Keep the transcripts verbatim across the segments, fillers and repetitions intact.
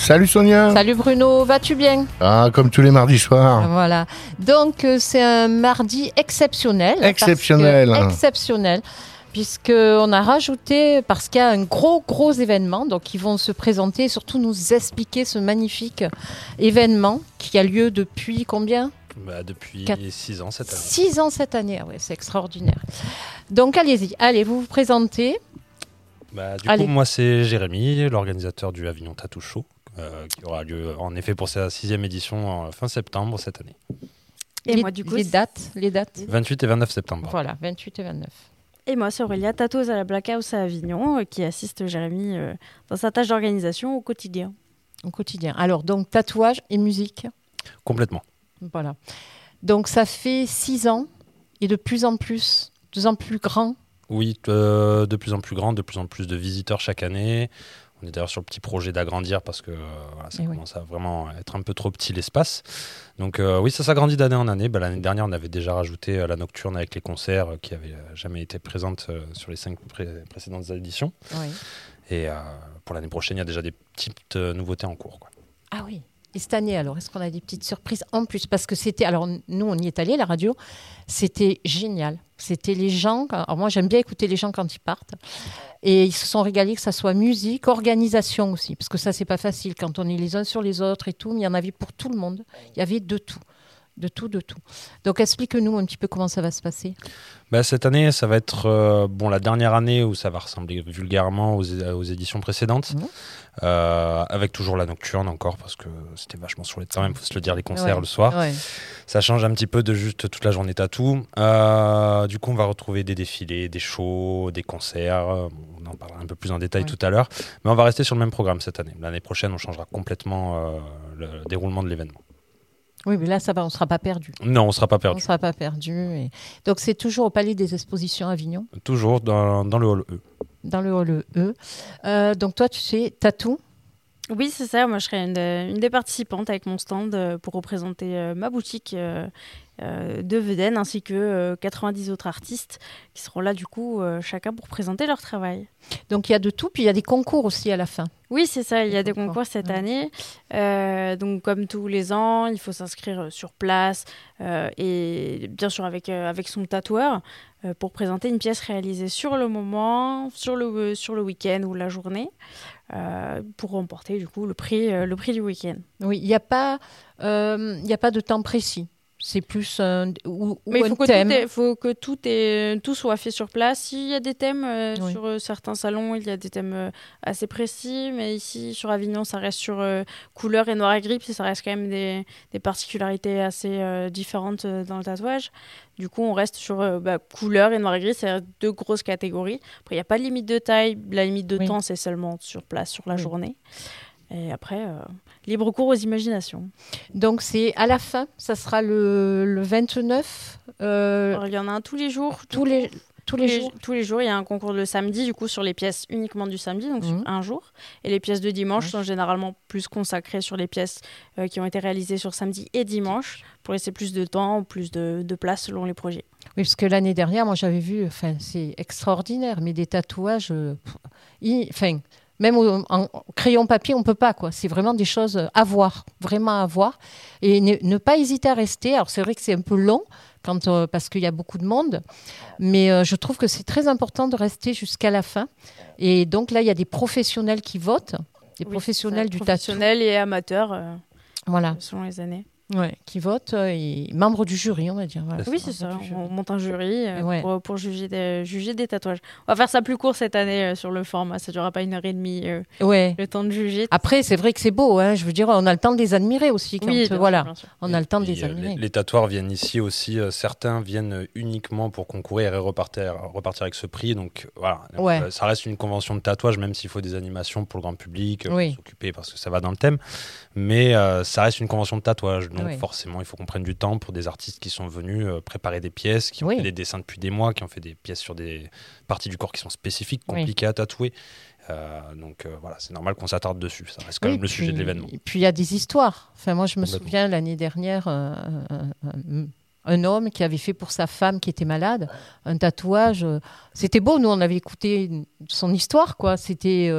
Salut Sonia. Salut Bruno, vas-tu bien? Ah, comme tous les mardis soirs. Voilà. Donc euh, c'est un mardi exceptionnel. Exceptionnel. Que, exceptionnel. Puisqu'on a rajouté, parce qu'il y a un gros, gros événement, donc ils vont se présenter et surtout nous expliquer ce magnifique événement qui a lieu depuis combien? Bah, depuis six ans cette année. six ans cette année, oui, c'est extraordinaire. Donc allez-y, allez, vous vous présentez. Bah, du allez. coup, moi c'est Jérémy, l'organisateur du Avignon Tattoo Show, euh, qui aura lieu en effet pour sa sixième édition en fin septembre cette année. Et les, moi du coup, les dates, les dates vingt-huit et vingt-neuf septembre. Voilà, vingt-huit et vingt-neuf. Et moi, c'est Aurélia, tatoueuse à la Black House à Avignon, euh, qui assiste Jérémy euh, dans sa tâche d'organisation au quotidien. Au quotidien. Alors, donc, tatouage et musique. Complètement. Voilà. Donc, ça fait six ans et de plus en plus, de plus en plus grand. Oui, euh, de plus en plus grand, de plus en plus de visiteurs chaque année. On est d'ailleurs sur le petit projet d'agrandir parce que euh, voilà, ça et commence oui. à vraiment être un peu trop petit l'espace. Donc euh, oui, ça s'agrandit d'année en année. Bah, l'année dernière, on avait déjà rajouté euh, la nocturne avec les concerts euh, qui n'avaient euh, jamais été présentes euh, sur les cinq pré- précédentes éditions. Oui. Et euh, pour l'année prochaine, il y a déjà des petites euh, nouveautés en cours, quoi. Ah oui. Et cette année, alors, est-ce qu'on a des petites surprises en plus? Parce que c'était, alors nous, on y est allés, la radio, c'était génial. C'était les gens, alors moi j'aime bien écouter les gens quand ils partent, et ils se sont régalés, que ça soit musique, organisation aussi, parce que ça c'est pas facile quand on est les uns sur les autres et tout, mais il y en avait pour tout le monde, il y avait de tout. De tout, de tout. Donc, explique-nous un petit peu comment ça va se passer. Bah, cette année, ça va être euh, bon, la dernière année où ça va ressembler vulgairement aux, é- aux éditions précédentes, mmh. euh, avec toujours la nocturne encore, parce que c'était vachement sur les temps, même, il faut se le dire, les concerts ouais. le soir. Ouais. Ça change un petit peu de juste toute la journée tatou. Euh, du coup, on va retrouver des défilés, des shows, des concerts. On en parlera un peu plus en détail ouais. tout à l'heure. Mais on va rester sur le même programme cette année. L'année prochaine, on changera complètement euh, le déroulement de l'événement. Oui, mais là, ça va, on ne sera pas perdu. Non, on ne sera pas perdu. On ne sera pas perdu. Et... Donc, c'est toujours au Palais des Expositions à Avignon. Toujours dans, dans le hall E. Dans le hall E. Euh, donc, toi, tu sais, tatou. Oui, c'est ça. Moi, je serai une, une des participantes avec mon stand pour représenter euh, ma boutique euh, euh, de Vedène, ainsi que euh, quatre-vingt-dix autres artistes qui seront là, du coup, euh, chacun pour présenter leur travail. Donc, il y a de tout, puis il y a des concours aussi à la fin. Oui, c'est ça. Il y a des concours cette ouais. année. Euh, donc, comme tous les ans, il faut s'inscrire sur place euh, et bien sûr avec, euh, avec son tatoueur euh, pour présenter une pièce réalisée sur le moment, sur le, sur le week-end ou la journée. Euh, pour remporter du coup le prix, euh, le prix du week-end. Oui, il n'y a pas, euh, il a pas de temps précis. C'est plus un, ou, ou Mais il faut un thème. Il faut que tout, est, tout soit fait sur place. Il y a des thèmes euh, oui. sur euh, certains salons, il y a des thèmes euh, assez précis, mais ici sur Avignon, ça reste sur euh, couleur et noir et gris, puis ça reste quand même des, des particularités assez euh, différentes euh, dans le tatouage. Du coup, on reste sur euh, bah, couleur et noir et gris, c'est deux grosses catégories. Après, il n'y a pas de limite de taille, la limite de oui. temps, c'est seulement sur place, sur la oui. journée. Et après, euh, libre cours aux imaginations. Donc, c'est à la fin, ça sera le, le vingt-neuf. Euh, Alors, il y en a un tous les jours. Tous les, tous les, les jours. Tous les jours, il y a un concours le samedi, du coup, sur les pièces uniquement du samedi, donc mmh. sur un jour. Et les pièces de dimanche mmh. sont généralement plus consacrées sur les pièces euh, qui ont été réalisées sur samedi et dimanche, pour laisser plus de temps, plus de, de place selon les projets. Oui, parce que l'année dernière, moi, j'avais vu, enfin, c'est extraordinaire, mais des tatouages, enfin... Euh, Même en, en crayon papier, on ne peut pas, quoi. C'est vraiment des choses à voir, vraiment à voir. Et ne, ne pas hésiter à rester. Alors, c'est vrai que c'est un peu long quand, euh, parce qu'il y a beaucoup de monde. Mais euh, je trouve que c'est très important de rester jusqu'à la fin. Et donc, là, il y a des professionnels qui votent. Des oui, professionnels ça, du tatou. Professionnels et amateurs, euh, voilà. selon les années. Ouais, qui votent, euh, et membres du jury, on va dire. Voilà, oui, c'est ça. On monte un jury euh, ouais. pour, pour juger, des, juger des tatouages. On va faire ça plus court cette année euh, sur le format. Ça ne durera pas une heure et demie euh, ouais. le temps de juger. Après, c'est vrai que c'est beau. Hein. Je veux dire, on a le temps de les admirer aussi. Quand, oui, euh, voilà. sûr, on a le temps de les et, admirer. Les, les tatoueurs viennent ici aussi. Euh, certains viennent uniquement pour concourir et repartir, repartir avec ce prix. Donc voilà, ouais. euh, ça reste une convention de tatouage, même s'il faut des animations pour le grand public, oui. pour s'occuper parce que ça va dans le thème. Mais euh, ça reste une convention de tatouage. Donc oui. forcément, il faut qu'on prenne du temps pour des artistes qui sont venus euh, préparer des pièces, qui ont oui. fait des dessins depuis des mois, qui ont fait des pièces sur des parties du corps qui sont spécifiques, compliquées oui. à tatouer. Euh, donc euh, voilà, c'est normal qu'on s'attarde dessus. Ça reste quand oui, même le puis, sujet de l'événement. Et puis il y a des histoires. Enfin, moi, je me souviens l'année dernière, euh, un, un, un homme qui avait fait pour sa femme qui était malade un tatouage. Euh, c'était beau, nous, on avait écouté son histoire, quoi. C'était... Euh,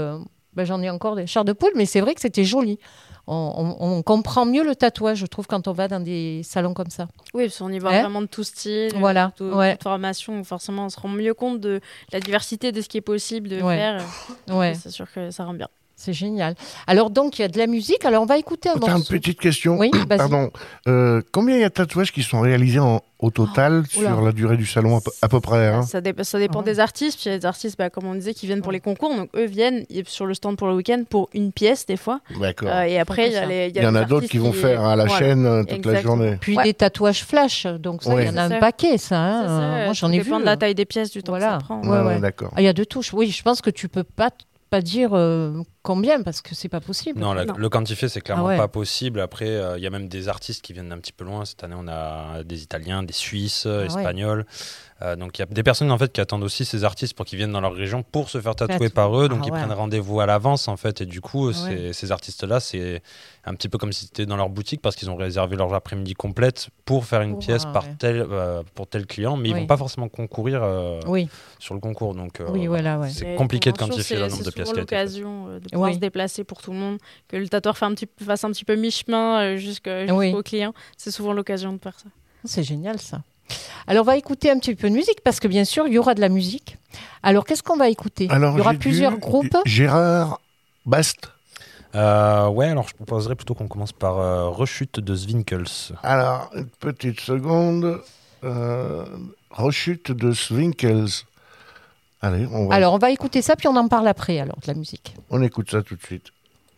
Ben, j'en ai encore des chairs de poule, mais c'est vrai que c'était joli. On, on, on comprend mieux le tatouage, je trouve, quand on va dans des salons comme ça. Oui, parce qu'on y voit hein vraiment de tout style, voilà. de ouais. toute formation. Forcément, on se rend mieux compte de la diversité de ce qui est possible de ouais. faire. Ouais. C'est sûr que ça rend bien. C'est génial. Alors, donc, il y a de la musique. Alors, on va écouter un Attends, morceau. une petite question. Oui, vas-y. Pardon. Euh, combien il y a de tatouages qui sont réalisés en, au total oh, sur la durée du salon, à peu, à peu près hein ça, dé- ça dépend oh. des artistes. Puis il y a des artistes, bah, comme on disait, qui viennent pour les concours. Donc, eux viennent sur le stand pour le week-end pour une pièce, des fois. D'accord. Euh, et après, il y, a les, il y, y en a d'autres qui vont qui... faire à la voilà. chaîne toute Exactement. La journée. Puis ouais. des tatouages flash. Donc, ça, il ouais. y en a c'est un ça. paquet, ça. Hein. Ça euh, moi, j'en ai vu. Ça vu. dépend de la taille des pièces, du temps voilà. que ça prend. Ouais, ouais. Ouais, d'accord. Ah, il y a deux touches. Oui, je pense que tu peux pas pas dire euh, combien parce que c'est pas possible. Non, la, non. le quantifier c'est clairement ah ouais. pas possible. Après, il euh, y a même des artistes qui viennent d'un petit peu loin. Cette année, on a des Italiens, des Suisses, ah Ouais. Espagnols. Euh, donc il y a des personnes en fait qui attendent aussi ces artistes pour qu'ils viennent dans leur région pour se faire tatouer Tatou. par eux. Donc ah ils ouais. prennent rendez-vous à l'avance en fait. Et du coup, ah ces, ouais. ces artistes-là, c'est un petit peu comme si c'était dans leur boutique parce qu'ils ont réservé leur après-midi complète pour faire une pour pièce voir, par ouais. tel euh, pour tel client, mais oui. ils vont pas forcément concourir euh, oui. sur le concours. Donc euh, oui, voilà, ouais. c'est compliqué de quantifier le nombre de pièces. C'est qui a été faites. l'occasion de pouvoir oui. se déplacer pour tout le monde, que le tatoueur fasse un petit, fasse un petit peu mi-chemin jusqu'au oui. client. C'est souvent l'occasion de faire ça. C'est génial ça. Alors, on va écouter un petit peu de musique parce que bien sûr, il y aura de la musique. Alors, qu'est-ce qu'on va écouter ? Alors, il y aura j'ai plusieurs vu groupes. Gérard Bast. Euh, ouais, alors je proposerais plutôt qu'on commence par euh, Rechute de Zwinkels. Alors, une petite seconde. Euh, Rechute de Zwinkels. Allez, on va... Alors, on va écouter ça, puis on en parle après, alors, de la musique. On écoute ça tout de suite.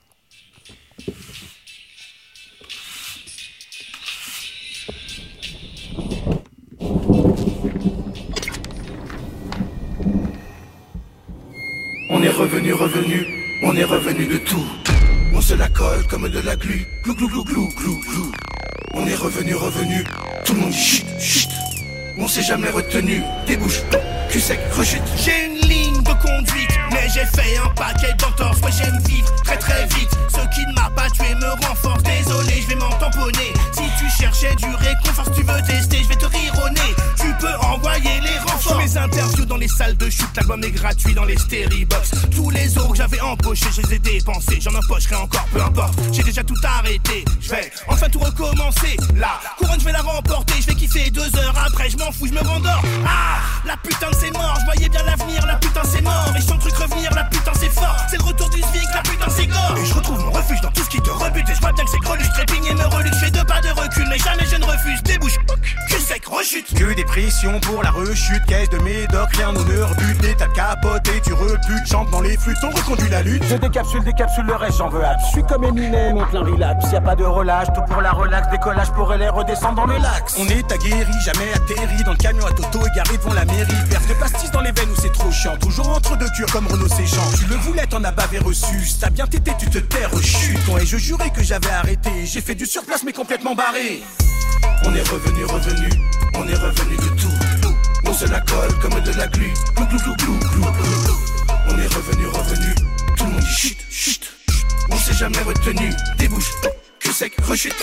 On est revenu, revenu, on est revenu de tout. On se la colle comme de la glu, glou glou glou glou glou glou. On est revenu, revenu, tout le monde dit chut, chut. On s'est jamais retenu, débouche, cul sec, rechute. J'ai une ligne de conduite, mais j'ai fait un paquet d'entorses. Ouais, j'aime vivre très très vite, ce qui ne m'a pas tué me renforce. Désolé, je vais m'en tamponner. Si tu cherchais du réconfort, si tu veux tester, je vais te rire au nez. Tu peux envoyer les renforts. Mes interviews dans les salles de chute, l'album est gratuit dans les Steribox. Tous les euros que j'avais empochés, je les ai dépensés. J'en empocherai encore, peu importe. J'ai déjà tout arrêté. Je vais enfin tout recommencer. La couronne, je vais la remporter. Je vais kiffer deux heures après, je m'en fous, je me rendors. Ah, la putain de c'est mort. Je voyais bien l'avenir, la putain c'est mort. Et sans truc revenir, la putain c'est fort. C'est le retour du Zvink, la putain c'est gore. Et je retrouve mon refuge dans tout ce qui te rebute. Et je vois bien que c'est grelu, je trépigne et me reluque. Je fais deux pas de recul, mais jamais je ne refuse. Débouche, cul sec, rechute. Que des pressions pour la rechute. Caisse de médoc, rien nous ne rebute. T'as capoté, tu reputes. Chante dans les flûtes, on reconduit la lutte. Je décapsule, décapsule le reste, j'en veux hâte. Je suis comme Eminem, en plein relapse. Y'a pas de relâche, tout pour la relax. Décollage pour les redescendre dans le lac. On est aguerri, jamais atterri. Dans le camion à Toto, égaré devant la mairie. Verse de pastis dans les veines où c'est trop chiant. Toujours entre deux cures comme Renault Séchant. Tu le voulais, t'en as bavé reçu. T'as bien tété, tu te tais, rechute. Et je jurais que j'avais arrêté. J'ai fait du surplace, mais complètement barré. On est revenu, revenu, on est revenu de tout. On se la colle comme de la glu, glou glou glou glou glou glou. On est revenu, revenu, tout le monde dit chut, chut. On s'est jamais retenu, débouche, cul sec, rechute.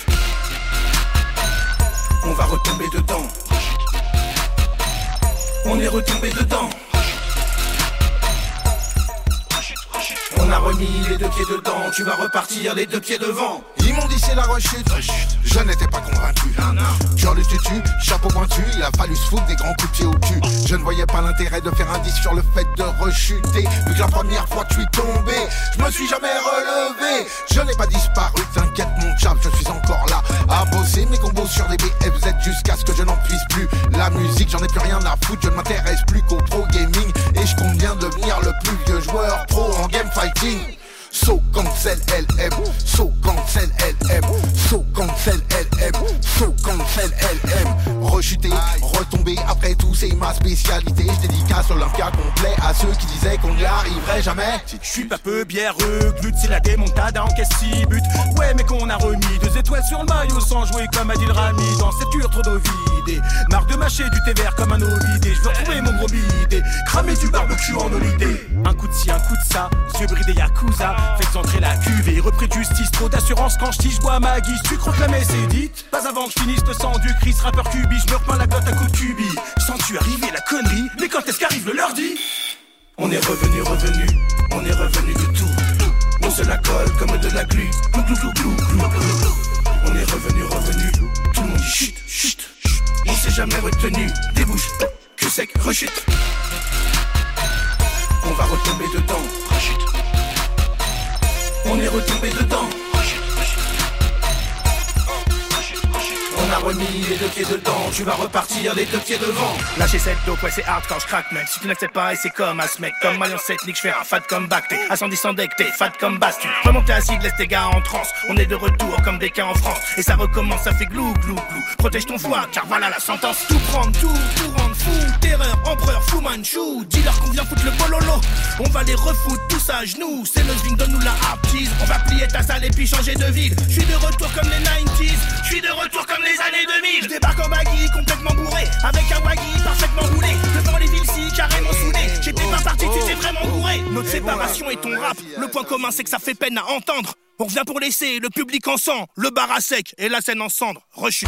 On va retomber dedans. On est retombé dedans. On a remis les deux pieds dedans, tu vas repartir les deux pieds devant. Ils m'ont dit c'est la rechute, je n'étais pas convaincu. Sur le tutu, chapeau pointu, il a fallu se foutre des grands coups de pied au cul. Je ne voyais pas l'intérêt de faire un disque sur le fait de rechuter. Vu que la première fois que je suis tombé, je me suis jamais relevé. Je n'ai pas disparu, t'inquiète mon chap, je suis encore là à bosser mes combos sur des B F Z jusqu'à ce que je n'en puisse plus. La musique, j'en ai plus rien à foutre, je ne m'intéresse plus qu'au pro gaming. Et je compte bien devenir le plus vieux joueur pro en game fighting. So cancel L M, so cancel L M, so cancel L M, so cancel L M. Rechuter, retomber, après tout c'est ma spécialité. Je dédicace l'Olympia complet à ceux qui disaient qu'on n'y arriverait jamais. Je suis pas peu bièrreux, glute c'est la démontada en caisse six buts. Ouais mais qu'on a remis deux étoiles sur le maillot sans jouer comme Adil Rami. Dans cette ure trop d'eau vidée, marre de mâcher du thé vert comme un ovidé. Je veux retrouver mon gros bidé, cramer du barbecue en olidé. Un coup de ci, un coup de ça, yeux bridés Yakuza. Faites entrer la cuvée, repris de justice, trop d'assurance quand je je bois ma guise. Tu crois que la messe est dite? Pas avant que je finisse le sang du Chris, rappeur cubi. Je me repeins la glotte à coup de cubi. Sens-tu arriver la connerie? Mais quand est-ce qu'arrive le lundi? On est revenu, revenu, on est revenu de tout. retenu, débouche, cul sec, rechute. On va retomber dedans, rechute. On est retombé dedans, rechute, rechute. On a remis les deux pieds dedans, tu vas repartir les deux pieds devant. Lâcher cette dope, ouais c'est hard quand je craque mec. Si tu n'acceptes pas, et c'est comme un mec. Comme Maillon sept, nique, je fais un fat comme back. T'es à cent dix en deck, t'es fat comme basse. Tu remontes tes acides, laisse tes gars en transe. On est de retour comme des cas en France. Et ça recommence, ça fait glou, glou, glou. Protège ton foie, car voilà la sentence. Tout prendre, tout, tout rendre fou. Terreur, empereur, Fu Manchu. Dis-leur qu'on vient foutre le bololo. On va les refoutre tous à genoux. C'est le swing, donne-nous la haptise. On va plier ta salle et puis changer de ville. Je suis de retour comme les nineties. Je suis de retour comme les années deux mille. Je débarque en baggy, complètement bourré. Avec un waggy parfaitement roulé. Devant les villes si carrément soudées. J'étais pas parti, tu t'es vraiment bourré. Notre séparation et ton rap. Le point commun c'est que ça fait peine à entendre. On revient pour laisser le public en sang. Le bar à sec et la scène en cendres. Rechute.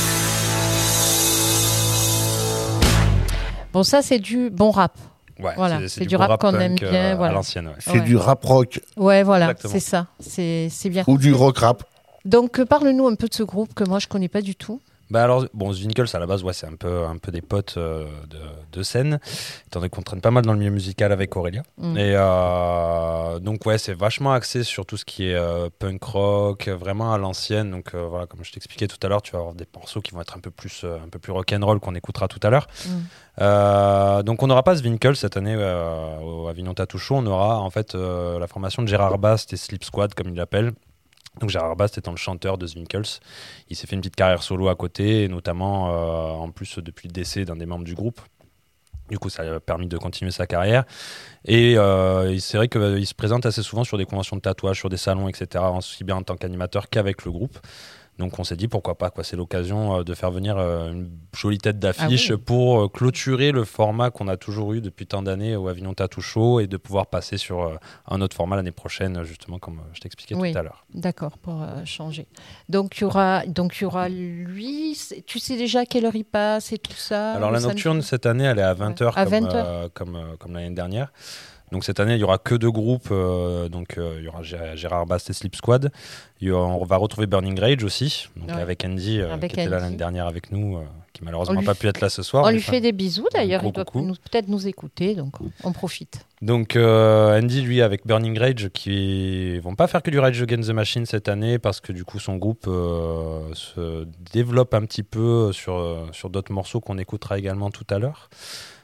Bon, ça, c'est du bon rap. Ouais, voilà, c'est, c'est, c'est du, du rap, rap qu'on aime punk, bien. euh, Voilà. à l'ancienne. Ouais. C'est Ouais. du rap rock Ouais, voilà, Exactement. c'est ça. C'est, c'est bien. ou du rock rap. Donc, euh, parle-nous un peu de ce groupe que moi, je connais pas du tout. Bah alors, bon, Zwinkels, à la base, ouais, c'est un peu, un peu des potes euh, de, de scène, étant donné qu'on traîne pas mal dans le milieu musical avec Aurélia. Mm. Et euh, donc, ouais, c'est vachement axé sur tout ce qui est euh, punk rock, vraiment à l'ancienne. Donc, euh, voilà, comme je t'expliquais tout à l'heure, tu vas avoir des morceaux qui vont être un peu plus, euh, un peu plus rock'n'roll qu'on écoutera tout à l'heure. Mm. Euh, donc, on n'aura pas Zwinkels cette année euh, au Avignon Tattoo Show. On aura en fait euh, la formation de Gérard Bast et Slip Squad, comme il l'appelle. Donc Gérard Bast étant le chanteur de Zwinkels, il s'est fait une petite carrière solo à côté, et notamment euh, en plus depuis le décès d'un des membres du groupe. Du coup, ça lui a permis de continuer sa carrière. Et euh, c'est vrai qu'il se présente assez souvent sur des conventions de tatouage, sur des salons, et cetera, aussi bien en tant qu'animateur qu'avec le groupe. Donc on s'est dit pourquoi pas, quoi. C'est l'occasion euh, de faire venir euh, une jolie tête d'affiche Ah oui. pour euh, clôturer le format qu'on a toujours eu depuis tant d'années au Avignon Tattoo Show et de pouvoir passer sur euh, un autre format l'année prochaine, justement comme euh, je t'expliquais Oui. tout à l'heure. D'accord, pour euh, changer. Donc, il y aura, donc, il y aura lui. c'est- Tu sais déjà à quelle heure il passe et tout ça Alors le la samedi nocturne cette année elle est à vingt heures À comme, vingt heures. euh, comme, euh, comme l'année dernière. Donc cette année il y aura que deux groupes, euh, donc euh, il y aura Gé- Gérard Bast et Slip Squad. Il y aura- on va retrouver Burning Rage aussi, donc Ouais. avec Andy euh, Avec qui était là Andy. l'année dernière avec nous, euh, qui malheureusement On n'a lui pas fait- pu être là ce soir. On mais lui enfin, fait des bisous d'ailleurs, gros il doit coucou. nous- peut-être nous écouter, donc on profite. Donc euh, Andy lui avec Burning Rage qui vont pas faire que du Rage Against the Machine cette année parce que du coup son groupe euh, se développe un petit peu sur, euh, sur d'autres morceaux qu'on écoutera également tout à l'heure.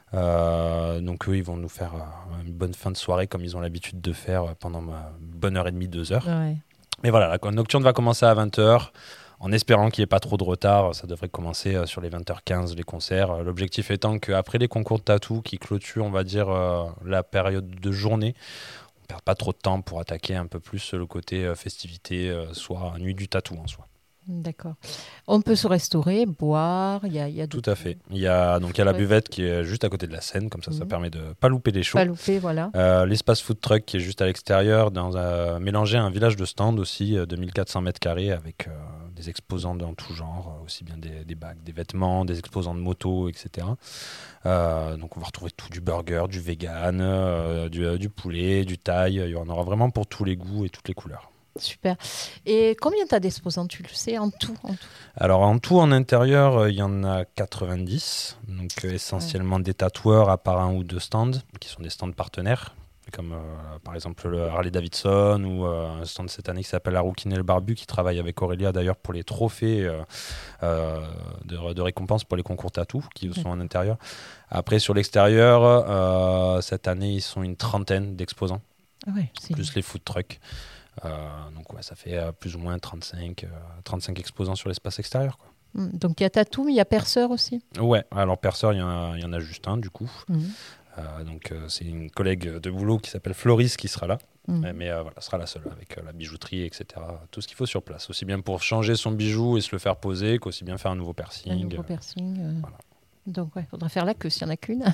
Euh, donc eux ils vont nous faire euh, une bonne fin de soirée comme ils ont l'habitude de faire euh, pendant ma bonne heure et demie, deux heures. Ouais. Mais voilà, la nocturne va commencer à vingt heures. En espérant qu'il n'y ait pas trop de retard, ça devrait commencer euh, sur les vingt heures quinze les concerts. Euh, L'objectif étant qu'après les concours de tatou qui clôturent, on va dire, euh, la période de journée, on ne perd pas trop de temps pour attaquer un peu plus le côté euh, festivité, euh, soit nuit du tatou en soi. D'accord. On peut se restaurer, boire, il y a, il y a Tout à fait. Il y a, donc, il y a la Ouais. buvette qui est juste à côté de la scène, comme ça, ça Mhm. permet de ne pas louper les shows. pas louper, voilà. Euh, l'espace food truck qui est juste à l'extérieur, dans un, mélangé à un village de stand aussi euh, de mille quatre cents mètres carrés avec euh, des exposants dans tout genre, euh, aussi bien des, des bacs, des vêtements, des exposants de motos, et cetera. Euh, donc on va retrouver tout, du burger, du vegan, euh, du, euh, du poulet, du thaï. Il y en aura vraiment pour tous les goûts et toutes les couleurs. Super. Et combien tu as d'exposants, tu le sais, en tout, en tout Alors en tout en intérieur, euh, il y en a quatre-vingt-dix, donc euh, essentiellement des tatoueurs à part un ou deux stands, qui sont des stands partenaires, comme euh, par exemple le Harley Davidson ou euh, un stand cette année qui s'appelle la Rouquine et le Barbu, qui travaille avec Aurélia d'ailleurs pour les trophées euh, euh, de, de récompense pour les concours tatou qui sont en intérieur. Après sur l'extérieur, euh, cette année ils sont une trentaine d'exposants, Ah ouais, c'est plus les food trucks. Euh, donc ouais, ça fait euh, plus ou moins trente-cinq, euh, trente-cinq exposants sur l'espace extérieur, quoi. Mm. Donc il y a tatou, mais il y a perceur aussi. Ouais, alors perceur, il y, en a- il y en a juste un du coup. Mm. Euh, donc euh, c'est une collègue de boulot qui s'appelle Floris qui sera là. Mm. Mais, mais, euh, voilà, sera la seule avec euh, la bijouterie, et cetera. Tout ce qu'il faut sur place. Aussi bien pour changer son bijou et se le faire poser qu'aussi bien faire un nouveau piercing. Un nouveau piercing. euh. voilà. Donc ouais, faudra faire la queue s'il n'y en a qu'une.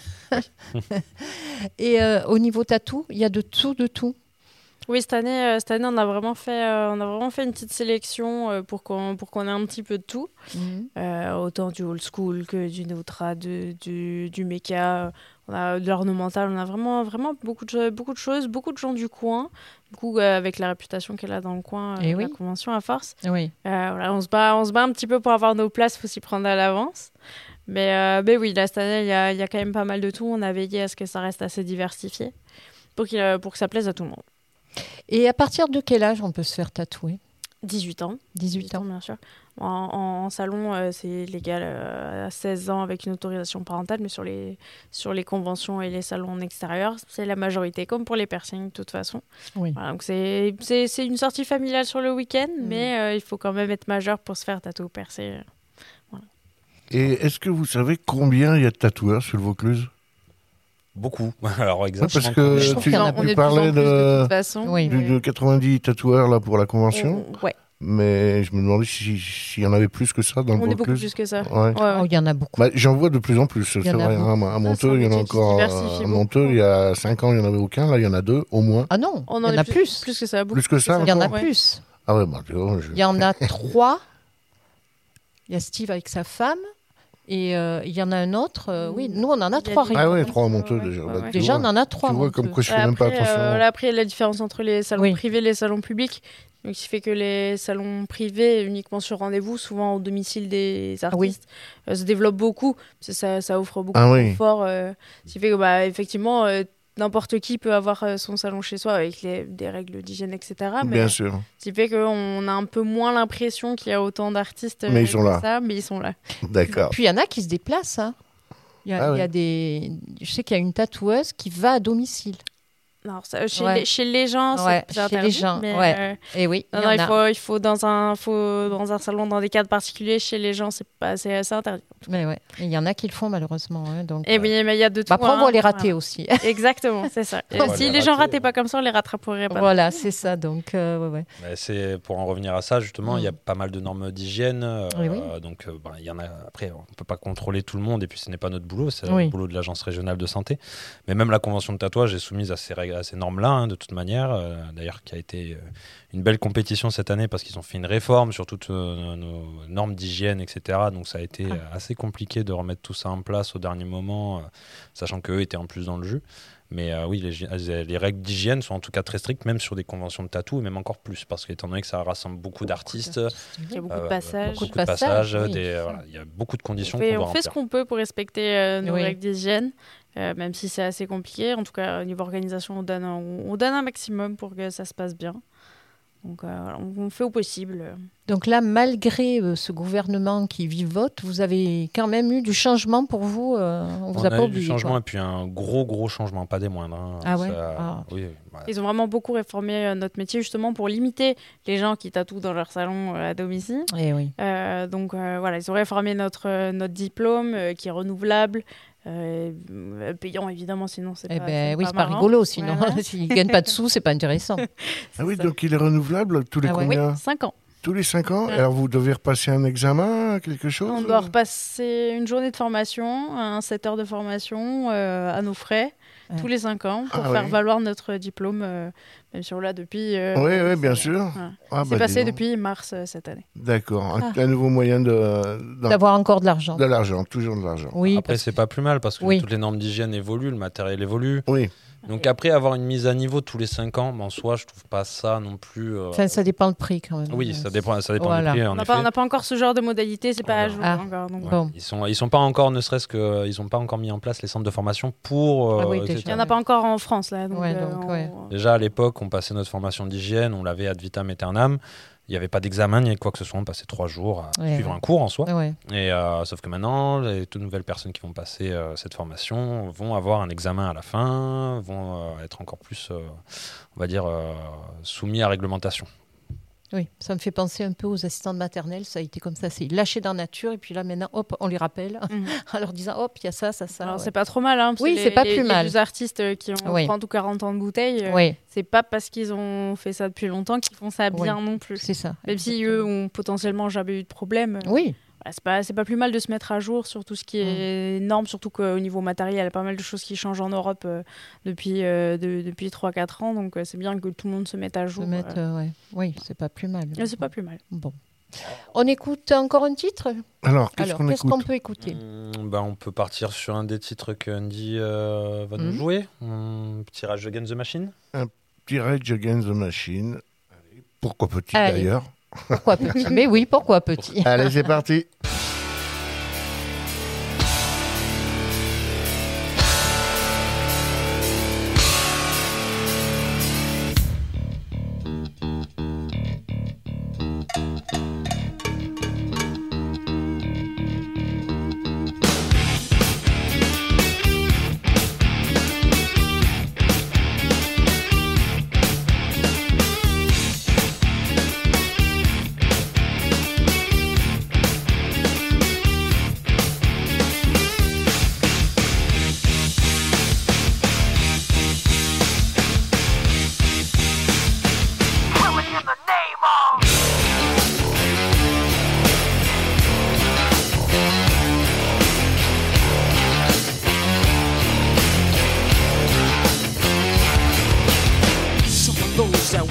Et euh, au niveau tatou, il y a de tout, de tout. Oui, cette année, euh, cette année, on a vraiment fait, euh, on a vraiment fait une petite sélection euh, pour qu'on, pour qu'on ait un petit peu de tout. Mhm. Euh, autant du old school que du neutra, du, du, du méca, on a de l'ornemental, on a vraiment, vraiment beaucoup de, beaucoup de choses, beaucoup de gens du coin. Du coup, euh, avec la réputation qu'elle a dans le coin, euh, Eh la oui. convention à force. Oui. Euh, voilà, on se bat, on se bat un petit peu pour avoir nos places, faut s'y prendre à l'avance. Mais, euh, mais oui, là, cette année, il y a, y a quand même pas mal de tout. On a veillé à ce que ça reste assez diversifié pour, qu'il, pour que ça plaise à tout le monde. Et à partir de quel âge on peut se faire tatouer ? dix-huit ans. dix-huit ans, bien sûr. En, en, en salon, euh, c'est légal euh, à seize ans avec une autorisation parentale, mais sur les, sur les conventions et les salons en extérieur, c'est la majorité, comme pour les piercings, de toute façon. Oui. Voilà, donc c'est, c'est, c'est une sortie familiale sur le week-end, Mmh. mais euh, il faut quand même être majeur pour se faire tatouer ou percer. Voilà. Et est-ce que vous savez combien il y a de tatoueurs sur le Vaucluse ? Beaucoup. Alors exactement. parce que Je trouve tu, qu'il y en a tu on est de plus parlais en plus de de, toute façon. Oui. de, de quatre-vingt-dix tatoueurs là, pour la convention, On- ouais, mais je me demandais si- s'il y en avait plus que ça dans le on est beaucoup Vaucluse. plus que ça. Ouais. Ouais, ouais. Oh, il y en a beaucoup. Bah, j'en vois de plus en plus, c'est Il y en a vrai. hein, à Monteux, il y en a c'est un métier qui se encore. diversifie À beaucoup. Monteux, il y a cinq ans, il n'y en avait aucun. Là, il y en a deux, au moins. Ah non, On il en y en est a plus. Plus que ça. beaucoup Plus que ça, Il y en a encore Ouais. plus. Ah ouais, bah, tu vois, je- Il y en a trois. Il y a Steve avec sa femme. Et euh, il y en a un autre. euh, oui, nous, on en a Il y a trois. des- Ah ouais, régulièrement. trois à Monteux Ouais, déjà. ouais, Bah, ouais. tu Déjà, vois. on en a trois. Tu vois, Monteux. comme quoi je fais même pas Après, attention. euh, là, après, il y a la différence entre les salons Oui. privés et les salons publics. Donc, ce qui fait que les salons privés, uniquement sur rendez-vous, souvent au domicile des artistes, euh, se développent beaucoup. Parce que ça, ça offre beaucoup Ah de oui. confort. Euh, ce qui fait que, bah, effectivement, euh, n'importe qui peut avoir euh, son salon chez soi avec les, des règles d'hygiène, et cetera. Mais Bien sûr. ce qui fait qu'on a un peu moins l'impression qu'il y a autant d'artistes. Mais euh, ils sont que là. Ça, mais ils sont là. D'accord. Puis il y en a qui se déplacent. hein. Il y a, Ah il y a ouais. des... Je sais qu'il y a une tatoueuse qui va à domicile. Alors, ça, chez, Ouais. les, chez les gens, c'est Ouais, c'est chez les interdit, gens, mais, ouais. euh, Et oui, Non, il y non, en il a. faut, il faut, dans un, faut dans un salon, dans des cadres particuliers, chez les gens, c'est pas, c'est, c'est interdit. Mais ouais, il y en a qui le font malheureusement. hein, donc, Et euh, oui, mais il y a de tout. bah, après, on hein. va les rater Voilà. aussi. Exactement, c'est ça. Et On va si les les gens rater, rataient ouais. pas comme ça, on les rattraperait pas. Voilà, c'est ça. Donc, euh, ouais, ouais. Mais c'est pour en revenir à ça justement, Mm. il y a pas mal de normes d'hygiène. euh, Oui, oui. Donc, euh, ben, il y en a. Après, on peut pas contrôler tout le monde et puis ce n'est pas notre boulot, c'est Oui. le boulot de l'agence régionale de santé. Mais même la convention de tatouage est soumise à ces règles, à ces normes-là, hein, de toute manière. Euh, D'ailleurs, qui a été euh, une belle compétition cette année parce qu'ils ont fait une réforme sur toutes euh, nos normes d'hygiène, et cetera. Donc, ça a été Ah. euh, assez compliqué de remettre tout ça en place au dernier moment, euh, sachant qu'eux étaient en plus dans le jus. Mais euh, oui, les, les règles d'hygiène sont en tout cas très strictes, même sur des conventions de tatou, et même encore plus, parce qu'étant donné que ça rassemble beaucoup d'artistes, Il y a beaucoup euh, de passages. beaucoup de Passages, passages, oui. des, euh, voilà, il y a beaucoup de conditions On qu'on fait, doit on fait ce remplir. qu'on peut pour respecter euh, nos Oui. règles d'hygiène, euh, même si c'est assez compliqué. En tout cas, au niveau organisation, on donne un, on donne un maximum pour que ça se passe bien. Donc, euh, voilà, on, on fait au possible. Donc là, malgré euh, ce gouvernement qui vivote, vous avez quand même eu du changement pour vous. euh, on vous On a a pas eu du oublié. changement quoi. et puis un gros, gros changement, pas des moindres. hein. Ah ouais Ça- Ah. Oui, ouais. Ils ont vraiment beaucoup réformé euh, notre métier justement pour limiter les gens qui tatouent dans leur salon euh, à domicile. Eh oui. Euh, donc euh, voilà, ils ont réformé notre, euh, notre diplôme euh, qui est renouvelable, euh, euh, payant évidemment, sinon c'est Eh pas, ben c'est oui, c'est pas marrant. rigolo sinon. Voilà. S'ils gagnent pas de sous, c'est pas intéressant. Ah oui, ça. donc il est renouvelable tous les Ah ouais. combien Cinq ans. Tous les cinq ans. Ouais. Alors vous devez repasser un examen, quelque chose On doit repasser une journée de formation, un sept heures de formation euh, à nos frais, Ouais. tous les cinq ans, pour Ah faire oui. valoir notre diplôme, euh, même si on l'a depuis... euh, Oui, oui, bien c'est- sûr. voilà. Ah, C'est bah, dis passé donc. depuis mars euh, cette année. D'accord. Un, Ah. un nouveau moyen de, d'en- D'avoir encore de l'argent. de l'argent, toujours de l'argent. Oui, Après, parce c'est pas plus mal parce que Oui. toutes les normes d'hygiène évoluent, le matériel évolue. Oui. Donc après, avoir une mise à niveau tous les cinq ans, ben, en soi, je trouve pas ça non plus... euh, enfin, ça dépend le prix quand même. Oui, ça dépend, ça dépend Voilà. du prix, On en n'a effet. pas, on n'a pas encore ce genre de modalité, c'est pas à jour Ah. encore. Donc Ouais. Bon. Ils sont, ils sont pas encore, ne serait-ce que, ils ont pas encore mis en place les centres de formation pour. Ah oui, euh, déjà. et cetera. Il n'y en a pas encore en France, là. Donc, Ouais, euh, donc, on- ouais. Déjà à l'époque, on passait notre formation d'hygiène, on l'avait ad vitam aeternam. Il n'y avait pas d'examen ni quoi que ce soit, on passait trois jours à Ouais, suivre ouais. un cours en soi. Ouais. Et euh, sauf que maintenant, les toutes nouvelles personnes qui vont passer euh, cette formation vont avoir un examen à la fin, vont euh, être encore plus, euh, on va dire, euh, soumis à réglementation. Oui, ça me fait penser un peu aux assistantes maternelles. Ça a été comme ça, c'est lâché dans la nature. Et puis là, maintenant, hop, on les rappelle Mhm. en leur disant, hop, il y a ça, ça, ça. Alors, ouais. c'est pas trop mal. Hein, parce Oui, que c'est les- pas les- plus les mal. vieux artistes qui ont Oui. trente ou quarante ans de bouteille, euh, Oui, c'est pas parce qu'ils ont fait ça depuis longtemps qu'ils font ça bien non plus. c'est ça. Même si eux ont potentiellement jamais eu de problème. euh, Oui, voilà, c'est pas, c'est pas plus mal de se mettre à jour sur tout ce qui est normes, surtout qu'au niveau matériel, il y a pas mal de choses qui changent en Europe euh, depuis, euh, de- depuis trois quatre ans. Donc, euh, c'est bien que tout le monde se mette à jour. se mettre, euh. euh, ouais. Oui, c'est pas plus mal. Mais c'est pas plus mal. Bon. On écoute encore un titre. Alors, qu'est-ce Alors, qu'on qu'est-ce écoute qu'on peut écouter Hum, ben, on peut partir sur un des titres que Andy euh, va nous Mhm. jouer. Un petit Rage Against the Machine. Petit Rage Against the Machine. Allez, pourquoi petit Allez. d'ailleurs Pourquoi petit Mais oui, pourquoi petit Allez, c'est parti.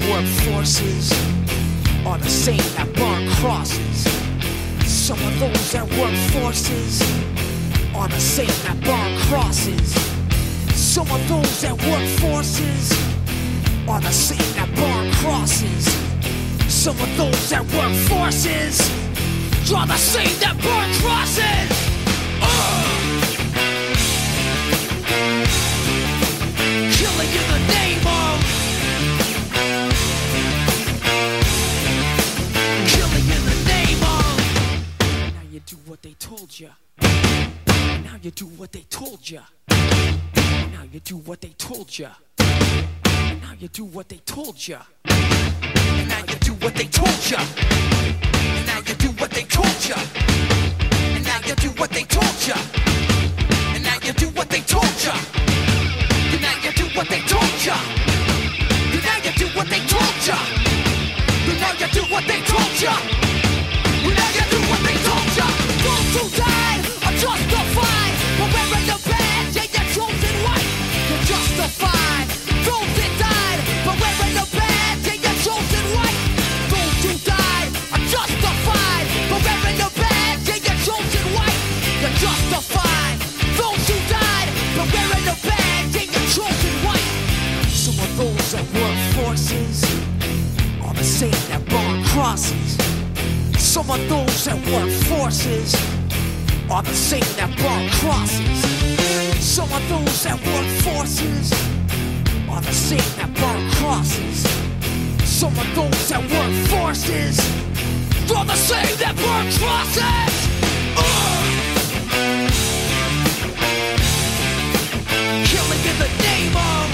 work forces are the same that burn crosses. Some of those that work forces are the same that burn crosses. Some of those that work forces are the same that burn crosses. Some of those that work forces are the same that burn crosses. Uh! Killing in the name of, killing in the name of. Now you do what they told you. Now you do what they told you. Now you do what they told you. Now you do what they told you. And now you do what they told you. And now you do what they told you. And now you do what they told you. And now you do what they told you. And now you do what they told you. And now you do what they told you. And now you do what they told you. And now you do what they told you. Those who died are justified for wearing the badge and your chosen white. You're justified. Those that died for wearing the badge and your chosen white. Those who died are justified for wearing the badge and your chosen white. You're justified. Those who died for wearing the badge and your chosen white. Some of those that work forces are the same that burn crosses. Some of those that work forces are the same that burn crosses. Some of those that work forces are the same that burn crosses. Some of those that work forces are the same that burn crosses. Uh! Killing in the name of,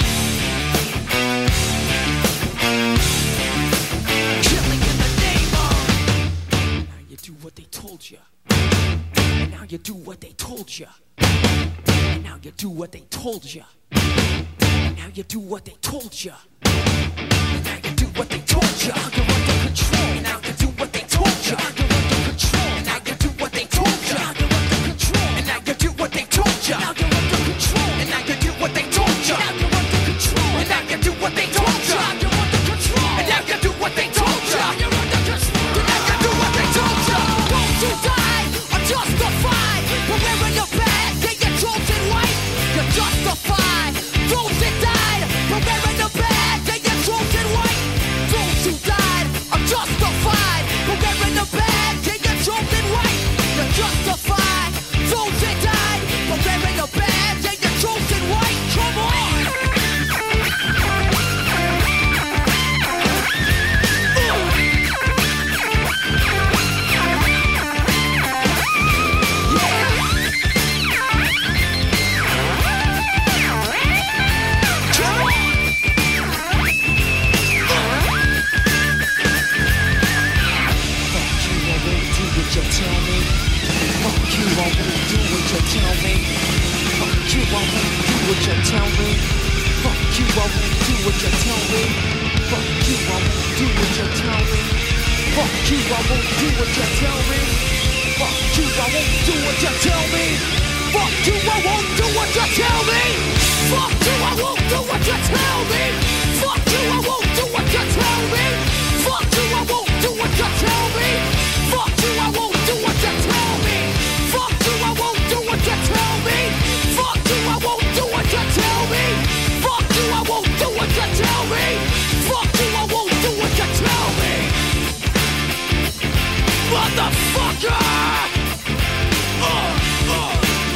killing in the name of. Now you do what they told you. And now you do what they told you. And now you do what they told you. And now you do what they told you. And now you do what they told you. Now you're under control. And now you do what they told you. Now you're under control. And now you do what they told you. Now you're under control. And now you do what they told you. Now you're under control. And now you do what they told you. Now you're under control. And now you do what they told you. Now you're under control. And now you do what they told you. Now you're under control. And now you do what they told you. Those who died are justified for wearing your badge and your chosen white. You're justified. Those that died for wearing the badge and your chosen white. Those who died are justified for wearing the badge and your chosen white. You're justified. Those that died for wearing the badge and your chosen white. Come on. What you tell me? Fuck you, I won't do what you tell me. Fuck you, I won't do what you tell me. Fuck you, I won't do what you tell me. Fuck you, I won't do what you tell me. Fuck you, I won't do what you tell me. Fuck you, I won't do what you tell me. Fuck you, I won't do what you tell me. Fuck you, I won't do what you tell me. Fuck you, I won't do what you tell me. Fuck you, I won't do what you tell me. Fuck you, I won't do what you tell me. Fuck you, I won't do what you tell me. Fuck you, I won't do what you tell me. Motherfucker! Uh, uh, uh.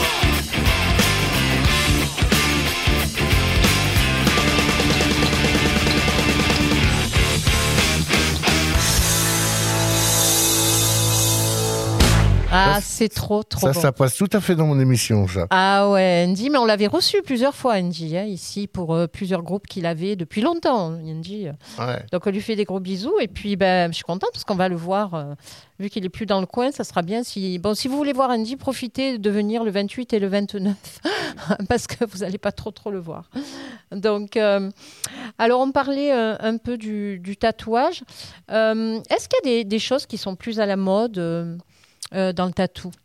Ah, c'est trop, trop ça, bon. Ça passe tout à fait dans mon émission, ça. Ah ouais, Andy, mais on l'avait reçu plusieurs fois, Andy, hein, ici, pour euh, plusieurs groupes qu'il avait depuis longtemps, Andy. Ouais. Donc, on lui fait des gros bisous. Et puis, ben, je suis contente parce qu'on va le voir. Euh, vu qu'il n'est plus dans le coin, ça sera bien. Si, bon, si vous voulez voir Andy, profitez de venir le vingt-huit et le vingt-neuf, parce que vous n'allez pas trop, trop le voir. Donc, euh, alors, on parlait euh, un peu du, du tatouage. Euh, est-ce qu'il y a des, des choses qui sont plus à la mode euh, Euh, dans le tatou?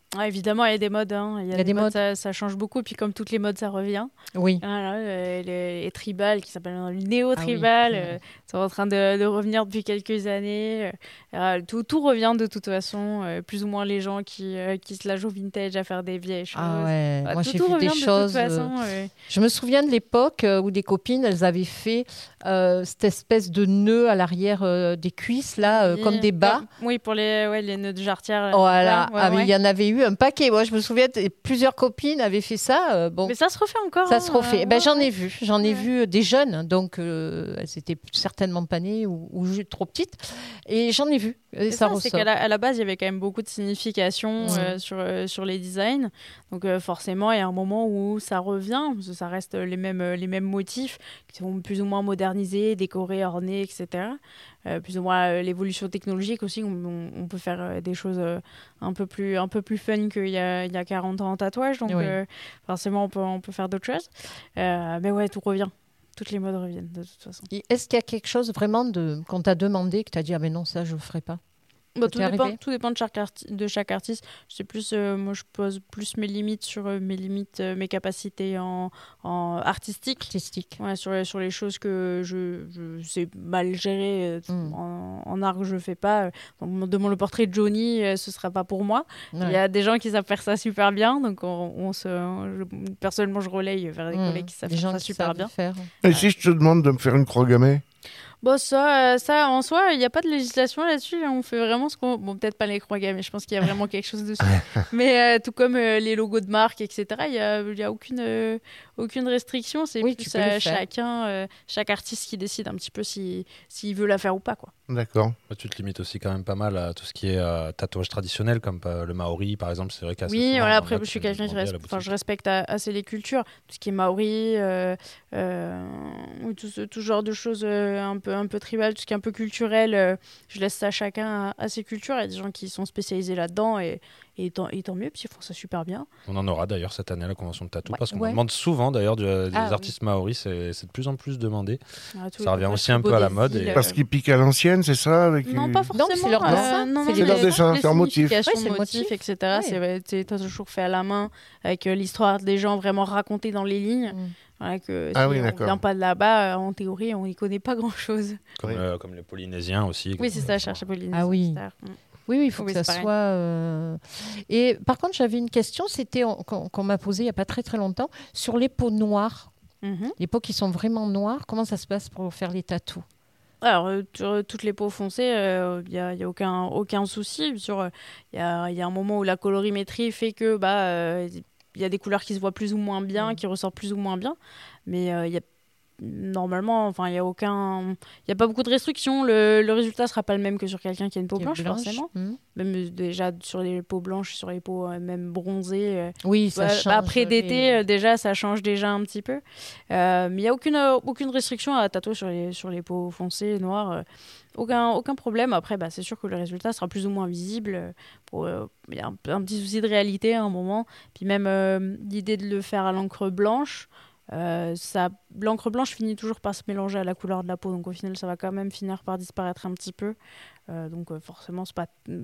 Ah, évidemment, il y a des modes. Hein. Il y a, Il y a des, des modes, modes. Ça, ça change beaucoup. Et puis, comme toutes les modes, ça revient. Oui. Voilà, euh, les, les tribales, qui s'appellent le néo-tribal, Ah oui. euh, sont en train de, de revenir depuis quelques années. Euh, tout, tout revient de toute façon. Euh, plus ou moins les gens qui, euh, qui se la jouent vintage à faire des vieilles choses. Ah ouais, Bah, moi tout, j'ai tout vu revient des de choses. toute façon. euh, euh. Je me souviens de l'époque euh, où des copines, elles avaient fait euh, cette espèce de nœud à l'arrière euh, des cuisses, là, euh, Oui, comme des bas. comme- oui, pour les, ouais, les nœuds de jarretière. Voilà, là, ouais, ah, mais ouais. il y en avait eu un paquet. Moi, je me souviens, t- plusieurs copines avaient fait ça. euh, bon, Mais ça se refait encore. ça hein, se refait. euh, Ben, ouais, j'en ai ouais. vu, j'en ai Ouais. vu des jeunes, donc euh, elles étaient certainement pas nées ou, ou ju- trop petites, et j'en ai vu. Et C'est ça, ça, c'est ressort. qu'à la, à la base, il y avait quand même beaucoup de signification Ouais. euh, sur, euh, sur les designs. Donc euh, forcément, il y a un moment où ça revient, parce que ça reste les mêmes, euh, les mêmes motifs qui sont plus ou moins modernisés, décorés, ornés, et cetera. Euh, plus ou moins euh, l'évolution technologique aussi, on, on- on peut faire euh, des choses euh, un, peu plus, un peu plus fun qu'il y a, il y a quarante ans en tatouage. Donc Oui. euh, forcément, on peut, on peut faire d'autres choses. Euh, mais ouais, tout revient. Toutes les modes reviennent de toute façon. Et est-ce qu'il y a quelque chose vraiment de qu'on t'a demandé que tu as dit ah mais non ça je le ferai pas. Bah, Ça tout, t'est dépend, arrivé tout dépend de chaque, arti- de chaque artiste. C'est plus, euh, moi, je pose plus mes limites sur euh, mes limites, euh, mes capacités en, en artistique. Artistique. Ouais, sur, sur les choses que je, je sais mal gérer euh, Mm. en, en art que je fais pas. Donc, on me demande le portrait de Johnny, euh, ce sera pas pour moi. Il Ouais. y a des gens qui savent faire ça super bien, donc on, on se, je- personnellement je relaye vers des Mm. collègues qui savent Des faire gens ça qui super savent bien. faire. Et si je te demande de me faire une croix gammée? Bon, ça, euh, ça en soi, il n'y a pas de législation là-dessus. On fait vraiment ce qu'on. Bon, peut-être pas les croix gammées, je pense qu'il y a vraiment quelque chose dessus. Mais euh, tout comme euh, les logos de marque, et cetera, il n'y a, il y a aucune, euh, aucune restriction. C'est Oui, plus tu peux le euh, faire. chacun, euh, chaque artiste qui décide un petit peu si- s'il veut la faire ou pas, quoi. D'accord. Bah, tu te limites aussi quand même pas mal à tout ce qui est euh, tatouage traditionnel, comme euh, le maori par exemple. C'est vrai qu'assez Oui, souvent, voilà, on après, a je suis des quelqu'un qui demandés à reste, la enfin, je boutique. respecte a- assez les cultures, tout ce qui est maori, euh, euh, ou tout, ce, tout genre de choses euh, un, peu, un peu tribales, tout ce qui est un peu culturel, euh, je laisse ça à chacun, à, à ses cultures. Il y a des gens qui sont spécialisés là-dedans, et, et, tant, et tant mieux, puis ils font ça super bien. On en aura d'ailleurs cette année à la convention de tatou, Ouais. parce qu'on Ouais. me demande souvent d'ailleurs du- des Ah, oui. artistes maoris, c'est c'est de plus en plus demandé. Voilà, tous Ça les revient tatouages aussi un beaux peu à la des mode îles, et- euh, Parce qu'ils piquent à l'ancienne, c'est ça avec Non, une- pas forcément. mais c'est leur euh, dessin, non, c'est non, les- mais leur dessin, les c'est leur motif. significations, Ouais, c'est le motifs, motif. et cetera. Ouais. C'est ouais, c'est toujours fait à la main, avec euh, l'histoire des gens vraiment racontée dans les lignes. Mm. Voilà, que Ah si oui, on d'accord. vient pas de là-bas, euh, en théorie, on n'y connaît pas grand-chose. Comme, Oui. euh, comme les Polynésiens aussi. Oui, c'est ça, je cherchais Pauline. Ah oui. c'est ça. Mm. Oui, oui, il faut Oui, que ça c'est pareil. soit. euh, Et par contre, j'avais une question, c'était on- qu'on qu'on m'a posée il n'y a pas très très longtemps sur les peaux noires. Mhm. Les peaux qui sont vraiment noires, comment ça se passe pour faire les tatous? Alors, euh, sur toutes les peaux foncées, il n'y a, y a aucun, aucun souci. Il y a, y a un moment où la colorimétrie fait que bah, euh, y a des couleurs qui se voient plus ou moins bien, Mm. qui ressortent plus ou moins bien. Mais euh, y a, normalement, enfin, il n'y a, aucun... y a pas beaucoup de restrictions. Le, le résultat ne sera pas le même que sur quelqu'un qui a une peau Qui est blanche, blanche. forcément. Hmm. Même euh, déjà sur les peaux blanches, sur les peaux euh, même bronzées. euh, Oui, ça Ouais, change. bah, après d'été, les- euh, déjà, ça change déjà un petit peu. Euh, mais il n'y a aucune, euh, aucune restriction à tatouer sur les, sur les peaux foncées, noires. euh, aucun, aucun problème. Après, bah, c'est sûr que le résultat sera plus ou moins visible. euh, pour, euh, Il y a un, un petit souci de réalité à un moment. Puis même euh, l'idée de le faire à l'encre blanche, euh, ça, l'encre blanche finit toujours par se mélanger à la couleur de la peau. Donc au final, ça va quand même finir par disparaître un petit peu. Euh, donc euh, forcément, c'est pas...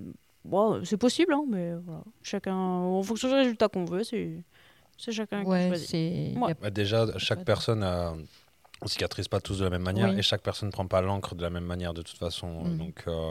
Bon, c'est possible, hein, mais voilà. Chacun, en fonction du résultat qu'on veut, c'est, c'est chacun qui Ouais, choisit. c'est. Ouais. y a- Bah, déjà, chaque personne a... on cicatrise pas tous de la même manière Oui. et chaque personne ne prend pas l'encre de la même manière de toute façon. Mm. Donc, euh,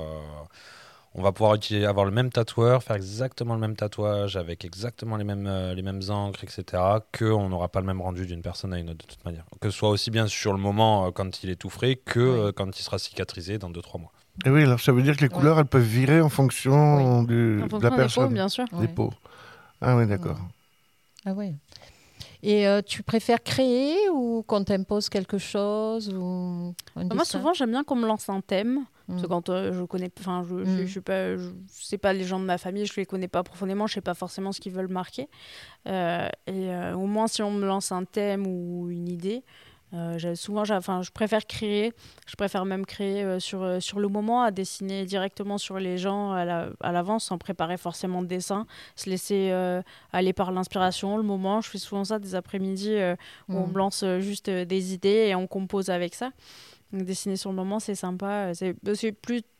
on va pouvoir utiliser, avoir le même tatoueur, faire exactement le même tatouage avec exactement les mêmes, euh, les mêmes encres, et cetera. qu'on n'aura pas le même rendu d'une personne à une autre de toute manière. Que ce soit aussi bien sur le moment euh, quand il est tout frais que Oui. euh, quand il sera cicatrisé dans deux trois mois. Et oui, alors ça veut dire que les Ouais. couleurs, elles peuvent virer en fonction du, En de fonction la des peaux, personne. bien sûr. Des Ouais. peaux. Ah oui, d'accord. Ah ouais. Et euh, tu préfères créer ou qu'on t'impose quelque chose ou un Moi, dessin? souvent, j'aime bien qu'on me lance un thème. Parce que Mm. quand euh, je connais, enfin, je, je, Mm. je suis pas, je sais pas les gens de ma famille, je les connais pas profondément, je sais pas forcément ce qu'ils veulent marquer. Euh, et euh, au moins, si on me lance un thème ou une idée, euh, j'ai- souvent, j'ai- enfin, je préfère créer. Je préfère même créer euh, sur euh, sur le moment, à dessiner directement sur les gens à la- à l'avance, sans préparer forcément de dessin, se laisser euh, aller par l'inspiration, le moment. Je fais souvent ça des après-midi euh, où on Mm. me lance euh, juste euh, des idées et on compose avec ça. Donc, dessiner sur le moment, c'est sympa. C'est, c'est plus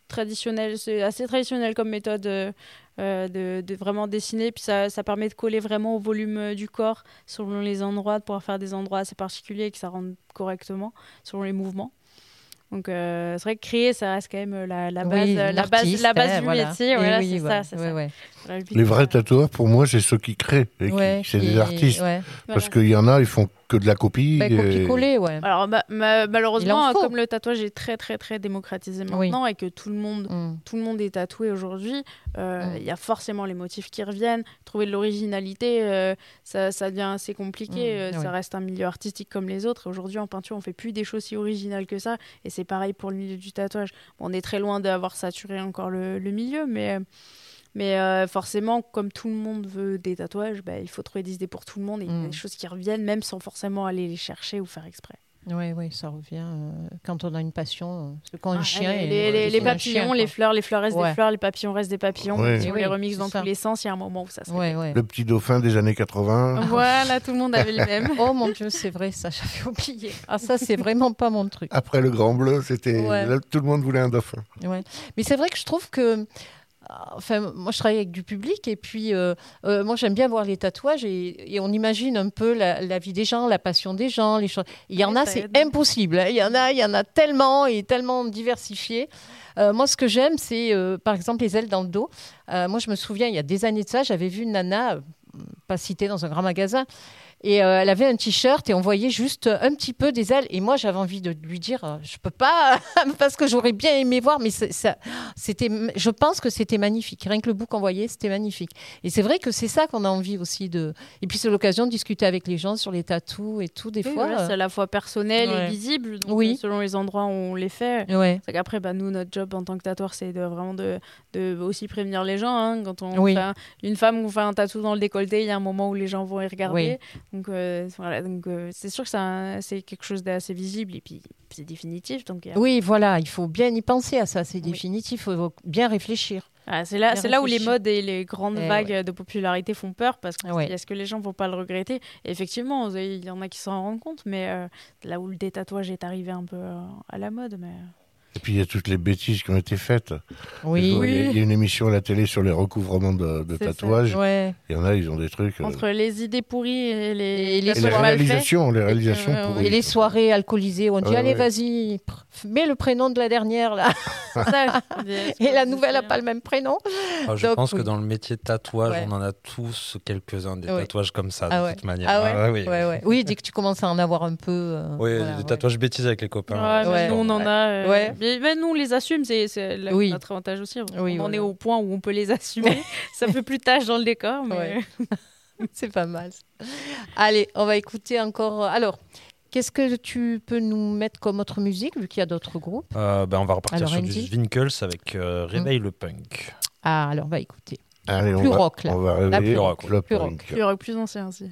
traditionnel, c'est assez traditionnel comme méthode euh, euh, de, de vraiment dessiner. Puis ça, ça permet de coller vraiment au volume euh, du corps selon les endroits, de pouvoir faire des endroits assez particuliers et que ça rende correctement selon les mouvements. Donc euh, c'est vrai que créer, ça reste quand même la, la base, Oui, la base, la base hein, du voilà. métier. Et Voilà, oui, c'est voilà. ça, c'est Ouais, ça. ouais. Voilà, le but, Les c'est vrais ça. tatoueurs, pour moi, c'est ceux qui créent. Et qui- Ouais, c'est qui- des artistes. ouais. Parce Voilà. qu'il y en a, ils font que de la copie. Bah, et- copier-coller, ouais. Alors ma- ma- Il malheureusement, en faut. comme le tatouage est très très très démocratisé Oui. maintenant et que tout le monde Mm. tout le monde est tatoué aujourd'hui, euh, Mm. il y a forcément les motifs qui reviennent. Trouver de l'originalité, euh, ça, ça devient assez compliqué. Mm, euh, oui. Ça reste un milieu artistique comme les autres. Aujourd'hui, en peinture, on fait plus des choses si originales que ça. Et c'est pareil pour le milieu du tatouage. Bon, on est très loin d'avoir saturé encore le, le milieu, mais, mais euh, forcément, comme tout le monde veut des tatouages, bah, il faut trouver des idées pour tout le monde. Et il y a Mm. des choses qui reviennent, même sans forcément aller les chercher ou faire exprès. Oui, oui, ça revient euh, quand on a une passion. euh, c'est quand un Ah, chien. les, est- les- les- c'est les un papillons, chien, les quoi. fleurs, les fleurs restent Ouais. des fleurs, les papillons restent des papillons. Ouais. Si on Oui, les remixe c'est dans ça. tous les sens, il y a un moment où ça se Ouais, répète. ouais. Le petit dauphin des années quatre-vingts. Voilà, tout le monde avait le même. Oh mon Dieu, c'est vrai, ça, j'avais oublié. Ah, ça, c'est vraiment pas mon truc. Après le Grand Bleu, c'était Ouais. là, tout le monde voulait un dauphin. Ouais. Mais c'est vrai que je trouve que. Enfin, moi, je travaille avec du public et puis euh, euh, moi, j'aime bien voir les tatouages et, et on imagine un peu la, la vie des gens, la passion des gens, les choses. Il y en Ouais, a, ça c'est aide. impossible. hein. Il y en a, il y en a tellement et tellement diversifiés. Euh, moi, ce que j'aime, c'est euh, par exemple les ailes dans le dos. Euh, moi, je me souviens, il y a des années de ça, j'avais vu une nana, euh, pas citée dans un grand magasin. Et euh, elle avait un t-shirt et on voyait juste un petit peu des ailes. Et moi, j'avais envie de lui dire, euh, je peux pas, parce que j'aurais bien aimé voir, mais c'est- ça, c'était, je pense que c'était magnifique. Rien que le bout qu'on voyait, c'était magnifique. Et c'est vrai que c'est ça qu'on a envie aussi de. Et puis c'est l'occasion de discuter avec les gens sur les tatous et tout. Des Oui, fois, voilà, c'est à la fois personnel ouais. et visible, donc, Oui. euh, selon les endroits où on les fait. euh, ouais. C'est qu'après, bah, nous, notre job en tant que tatoueur, c'est de vraiment de, de aussi prévenir les gens. hein. Quand on Oui. fait un- une femme, on fait un tatou dans le décolleté, il y a un moment où les gens vont y regarder. Oui. Donc, euh, voilà, donc euh, c'est sûr que c'est un- c'est quelque chose d'assez visible et puis c'est définitif. Donc, il y a- Oui, voilà, il faut bien y penser à ça. C'est Oui. définitif. Il faut bien réfléchir. Ah, c'est là, Bien c'est là où les réfléchi. modes et les grandes Eh vagues de popularité font peur parce que Ouais. est-ce que les gens vont pas le regretter? Et effectivement, il y en a qui s'en rendent compte, mais euh, là où le détatouage est arrivé un peu euh, à la mode, mais Et puis il y a toutes les bêtises qui ont été faites. Oui. Il y a- il y a une émission à la télé sur les recouvrements de, de C'est ça. tatouages. Ouais. Il y en a, ils ont des trucs. euh, entre les idées pourries et les, Et les Et les tatouages mal faits, réalisations, les réalisations euh, pourries. Et les soirées alcoolisées, où on dit Ouais, allez, ouais. vas-y, pr- mets le prénom de la dernière là. c'est ça. Et la nouvelle n'a pas le même prénom. Ah, je Donc, pense que oui. dans le métier de tatouage, Ouais. on en a tous quelques-uns des Ouais. tatouages comme ça, de Ah ouais. toute manière. Ah ouais, Ah oui, ouais, ouais. Oui, dès que tu commences à en avoir un peu. euh, Oui, voilà, des ouais. tatouages bêtises avec les copains. Ouais, mais Ouais. nous on en a. euh, Ouais. Mais, mais nous on les assume, c'est c'est la- Oui. notre avantage aussi. On Oui, en voilà. est au point où on peut les assumer. Ça fait plus tâche dans le décor, mais Ouais. C'est pas mal. Allez, on va écouter encore. Alors, qu'est-ce que tu peux nous mettre comme autre musique, vu qu'il y a d'autres groupes? Euh, ben, on va repartir Alors, sur Andy du Winkles avec euh, Réveille le punk. Ah, alors, on va écouter. Allez, on Plus va, rock, là. On va Là, réveiller plus rock, le plus punk. rock. il y aura plus ancien aussi.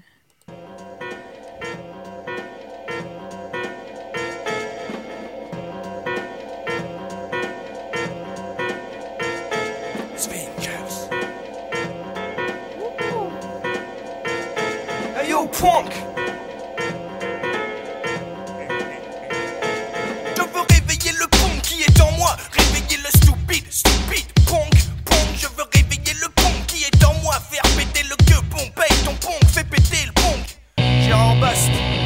Speakers. Hey yo, punk! Je veux réveiller le punk qui est en moi, réveiller le stupide, stupide punk, punk. Je veux réveiller le punk qui est en moi, faire péter le queue, Pompey, ton punk, fais péter le punk. J'ai en basse.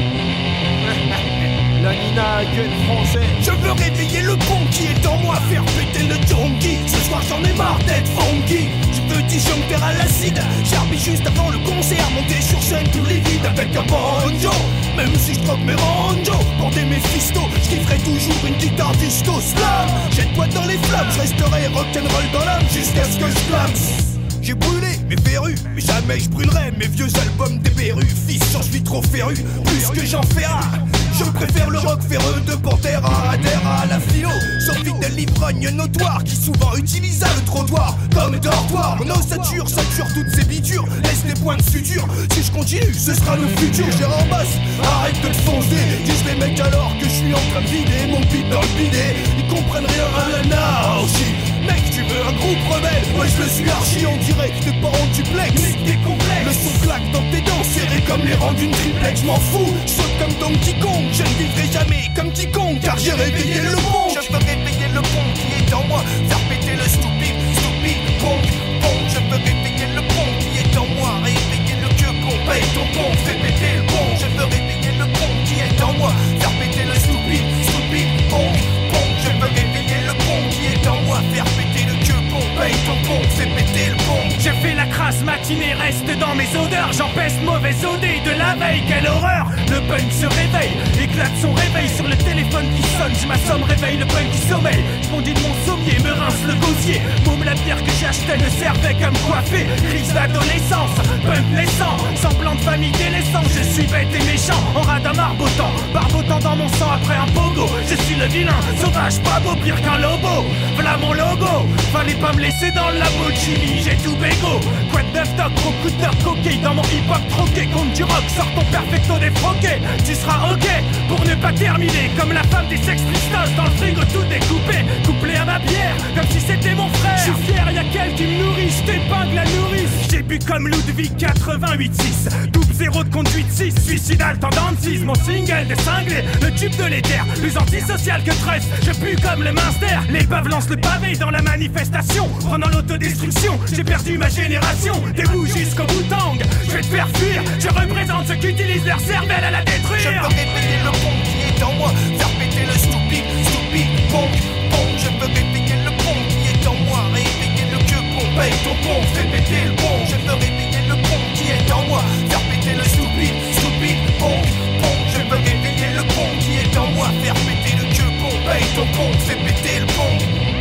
La Nina gueule français. Je veux réveiller le pont qui est en moi, faire péter le junkie. Ce soir j'en ai marre d'être funky. Je veux disjoncter à l'acide. J'arbille juste avant le concert, monter sur scène tous les vides avec un banjo. Même si je troque mes ranjos pour des méphistos, je kifferai toujours une guitare disto slam. Jette-toi dans les flammes, je resterai rock'n'roll dans l'âme jusqu'à ce que je flamme. J'ai brûlé mes verrues, mais jamais je brûlerai mes vieux albums des berrues. Fils, j'en suis trop féru, plus que j'en fais rare. Je préfère le rock ferreux de Pantera, Adhère à la philo. Sans fidèle l'ivrogne notoire qui souvent utilisa le trottoir comme dortoir. Mon ossature sature toutes ces bitures, laisse des points de suture. Si je continue, ce sera le futur. J'ai en basse, arrête de te foncer. Dis les mecs alors que je suis en train de vider mon beat dans le bidet. Ils comprennent rien à l'anarchie. Mec, tu veux un groupe rebelle? Ouais, je le suis archi en direct, t'es pas en duplex. T'es complexe. Le son claque dans tes dents, serré comme les rangs d'une triplex. J'm'en fous, je saute comme Donkey Kong. Je ne vivrai jamais comme quiconque, car j'ai réveillé le pont. Je veux réveiller le pont qui est en moi, faire quelle horreur. Le punk se réveille, éclate son réveil sur le téléphone qui sonne. Je m'assomme, réveille le punk qui sommeille. Je bondis de mon sommier, me rince le gosier. Môme la bière que j'achetais ne servait qu'à me coiffer. Crise d'adolescence, punk naissant, semblant de famille délaissant. Je suis bête et méchant, en radin marbotant, barbotant dans mon sang après un pogo. Je suis le vilain, sauvage, pas beau, pire qu'un lobo. Voilà mon logo, fallait pas me laisser dans le labo de Jimmy, j'ai tout bégo. Quoi de neuf doc, gros coup de nerf coquet. Dans mon hip-hop troqué, compte du rock, sors ton perfecto défroqué. Tu seras ok, pour ne pas terminer comme la femme des Sex Pistols. Dans le frigo tout découpé, couplé à ma bière, comme si c'était mon frère. Je suis fier, y'a qu'elle qui me nourrit, j't'épingle la nourrice. J'ai bu comme Ludwig quatre-vingt-huit six, double zéro de conduite six, suicidal tendance six. Mon single des cinglés, le tube de l'éther, plus antisocial que Trust. Je pue comme le Munster, les baves lancent le pavé dans la manifestation. Prenant l'autodestruction, j'ai perdu ma génération. Debout jusqu'au bout-tang, je vais te faire fuir. Je représente ceux qui utilisent leur cervelle à la détruire. Je peux répéter le pont qui est en moi, faire péter le stupide, stupide, bon, bon. Je peux répéter le pont qui est en moi, réveiller le vieux pont. Paye ton pont, fais péter le pont. Je peux répéter le pont qui est en moi, faire péter le stupide, stupide, bon, bon. Je peux réveiller le pont qui est en moi, faire péter le vieux pont. Paye ton pont, fais péter le pont.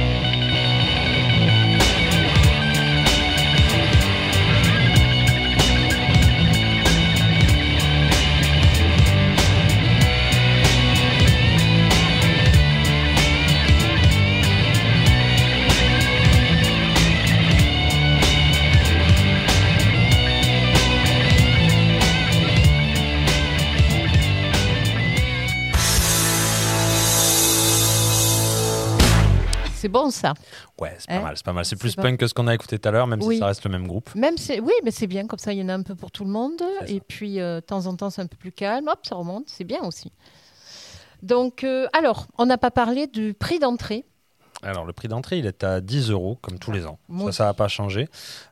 C'est bon ça. Ouais, c'est pas Hein mal, c'est pas mal. C'est plus C'est pas- punk que ce qu'on a écouté tout à l'heure, même Oui. si ça reste le même groupe. Même c'est oui, mais c'est bien comme ça. Il y en a un peu pour tout le monde. C'est ça. Et puis euh, de temps en temps, c'est un peu plus calme. Hop, ça remonte. C'est bien aussi. Donc, euh, alors, on n'a pas parlé du prix d'entrée. Alors, le prix d'entrée, il est à dix euros, comme tous les ans. Moi Ça, ça n'a pas changé.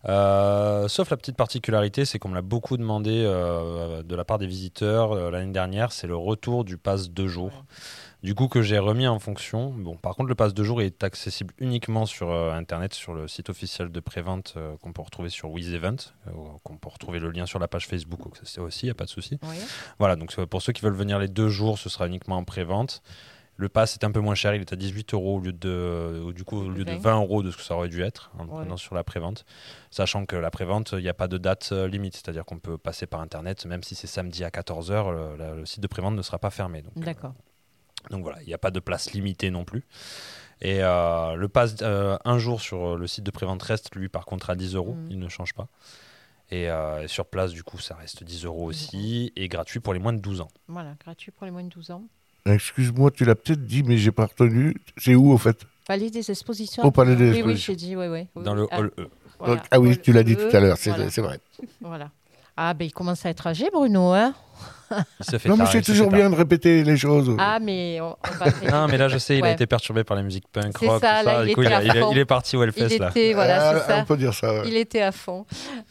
Euh, sauf la petite particularité, c'est qu'on me l'a beaucoup demandé euh, de la part des visiteurs euh, l'année dernière, c'est le retour du pass deux jours. Du coup, que j'ai remis en fonction. Bon, par contre, le pass deux jours est accessible uniquement sur euh, Internet, sur le site officiel de prévente euh, qu'on peut retrouver sur WizEvent, euh, qu'on peut retrouver le lien sur la page Facebook c'est aussi, il n'y a pas de souci. Oui. Voilà, donc euh, pour ceux qui veulent venir les deux jours, ce sera uniquement en prévente. Le pass est un peu moins cher, il est à dix-huit euros au lieu de, euh, du coup, au lieu de vingt. vingt euros de ce que ça aurait dû être en le Ouais. prenant sur la prévente. Sachant que la prévente, il n'y a pas de date euh, limite, c'est-à-dire qu'on peut passer par Internet, même si c'est samedi à quatorze heures, le, la- le site de prévente ne sera pas fermé. Donc, euh, D'accord. donc voilà, il n'y a pas de place limitée non plus. Et euh, le pass euh, un jour sur le site de prévente reste, lui, par contre, à dix euros, Mhm. il ne change pas. Et, euh, et sur place, du coup, ça reste dix euros aussi, et gratuit pour les moins de douze ans. Voilà, gratuit pour les moins de douze ans. Excuse-moi, tu l'as peut-être dit, mais j'ai pas retenu. C'est où, au fait? Palais des expositions. Au Palais des Oui, oui, Expositions. j'ai dit, oui, oui. oui, Dans oui. le Ah, hall E. voilà. Donc- ah oui, Hall tu l'as dit E, tout à l'heure, c'est voilà. c'est vrai. Voilà. Ah, ben il commence à être âgé, Bruno, hein. Il se fait Non, mais tard, c'est il se toujours fait bien de répéter les choses. Ah, mais on, on va... Non, mais là, je sais, il a Ouais. été perturbé par la musique punk, C'est rock, ça, tout là, ça. il Du coup, il, était a- à il est- fond. il est parti au Il Hellfest, là. était, voilà, Ah, c'est ça. on peut dire ça. ouais. Il était à fond.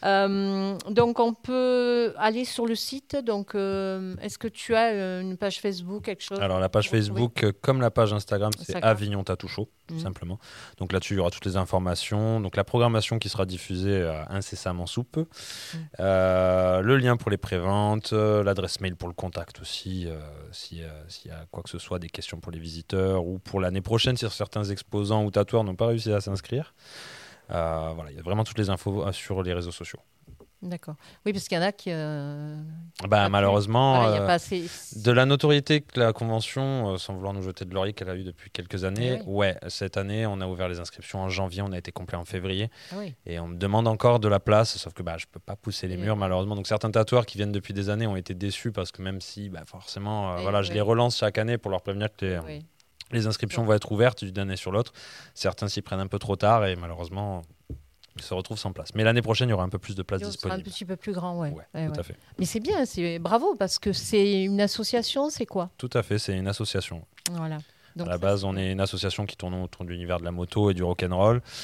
Euh, donc, on peut aller sur le site. Donc, euh, est-ce que tu as euh, une page Facebook, quelque chose Alors, la page pour retrouver Facebook, euh, comme la page Instagram, c'est Instagram. Avignon Tattoo Show, tout Mhm. simplement. Donc là-dessus, il y aura toutes les informations. Donc la programmation qui sera diffusée euh, incessamment sous peu. Mhm. Euh, le lien pour les préventes, euh, l'adresse mail pour le contact aussi, euh, si, euh, s'il y a quoi que ce soit, des questions pour les visiteurs ou pour l'année prochaine, si certains exposants ou tatoueurs n'ont pas réussi à s'inscrire. Euh, voilà, il y a vraiment toutes les infos euh, sur les réseaux sociaux. D'accord. Oui, parce qu'il y en a qui. euh, Bah, pas pu. malheureusement, Voilà, il y a euh, pas assez. de la notoriété que la convention, euh, sans vouloir nous jeter de laurier qu'elle a eu depuis quelques années, Eh oui. ouais, cette année, on a ouvert les inscriptions en janvier, on a été complet en février, Ah oui. et on me demande encore de la place, sauf que bah, je peux pas pousser les Eh murs oui. malheureusement. Donc certains tatoueurs qui viennent depuis des années ont été déçus parce que même si, bah, forcément, euh, Eh voilà, je oui. les relance chaque année pour leur prévenir que les, Oui. les inscriptions vont être ouvertes d'une année sur l'autre. Certains s'y prennent un peu trop tard et malheureusement, ils se retrouvent sans place. Mais l'année prochaine, il y aura un peu plus de places Et on sera un disponibles. petit peu plus grand, ouais. Ouais, Ouais, tout ouais. à fait. Mais c'est bien, c'est bravo parce que c'est une association, c'est quoi? Tout à fait, c'est une association. Voilà. Donc À la ça, base, c'est on bien. est une association qui tourne autour de l'univers de la moto et du rock'n'roll.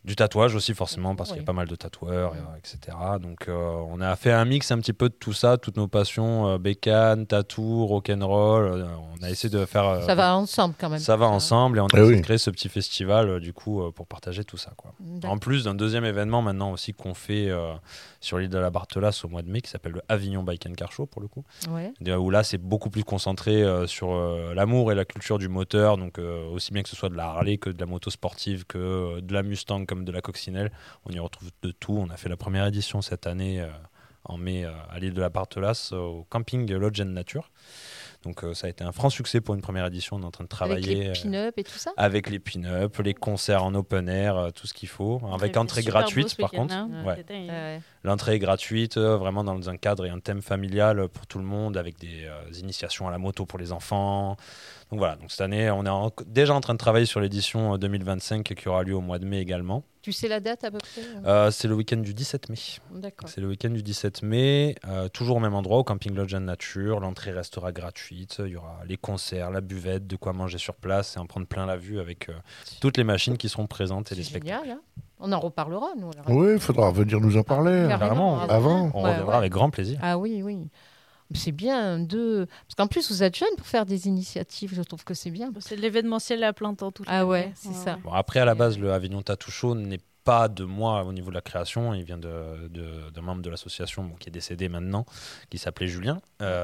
Du tatouage aussi forcément parce Oui. qu'il y a pas mal de tatoueurs, et cetera. Donc euh, on a fait un mix un petit peu de tout ça, toutes nos passions, euh, bécane, tatou, rock'n'roll. Euh, on a essayé de faire... euh, Ça va ensemble quand même. Ça va ensemble et on a Eh essayé oui. de créer ce petit festival euh, du coup euh, pour partager tout ça, quoi. D'accord. En plus d'un deuxième événement maintenant aussi qu'on fait euh, sur l'île de la Barthelasse au mois de mai qui s'appelle le Avignon Bike and Car Show pour le coup. Ouais. Et, euh, où là c'est beaucoup plus concentré euh, sur euh, l'amour et la culture du moteur, donc euh, aussi bien que ce soit de la Harley que de la moto sportive que euh, de la Mustang comme de la coccinelle, on y retrouve de tout. On a fait la première édition cette année euh, en mai euh, à l'île de la Barthelasse euh, au camping Lodge and Nature. Donc euh, ça a été un franc succès pour une première édition. On est en train de travailler Avec les pin-up et tout ça. euh, avec les pin-up, les concerts en open air, euh, tout ce qu'il faut, avec Ouais, entrée c'est super beau gratuite ce par week-end, contre. hein. Ouais. C'était dingue. Ouais. L'entrée est gratuite, euh, vraiment dans un cadre et un thème familial euh, pour tout le monde, avec des euh, initiations à la moto pour les enfants. Donc voilà, donc cette année, on est en- déjà en train de travailler sur l'édition euh, deux mille vingt-cinq qui aura lieu au mois de mai également. Tu sais la date à peu près Euh, c'est le week-end du dix-sept mai. D'accord. C'est le week-end du dix-sept mai, euh, toujours au même endroit, au camping Lodge and Nature. L'entrée restera gratuite. Il y aura les concerts, la buvette, de quoi manger sur place et en prendre plein la vue avec euh, toutes les machines qui seront présentes et les C'est spectacles. génial. Hein, on en reparlera, nous. à la radio. Oui, il faudra venir nous en parler. Carrément, Carrément, avant. On Ouais, reviendra ouais. avec grand plaisir. Ah oui, oui. C'est bien de. Parce qu'en plus, vous êtes jeune pour faire des initiatives. Je trouve que c'est bien. C'est de l'événementiel à plein temps tout. Ah ouais, c'est ça. Bon, après, à la base, le Avignon Tattoo Show n'est pas de moi au niveau de la création. Il vient de, de- d'un membre de l'association bon, qui est décédé maintenant, qui s'appelait Julien,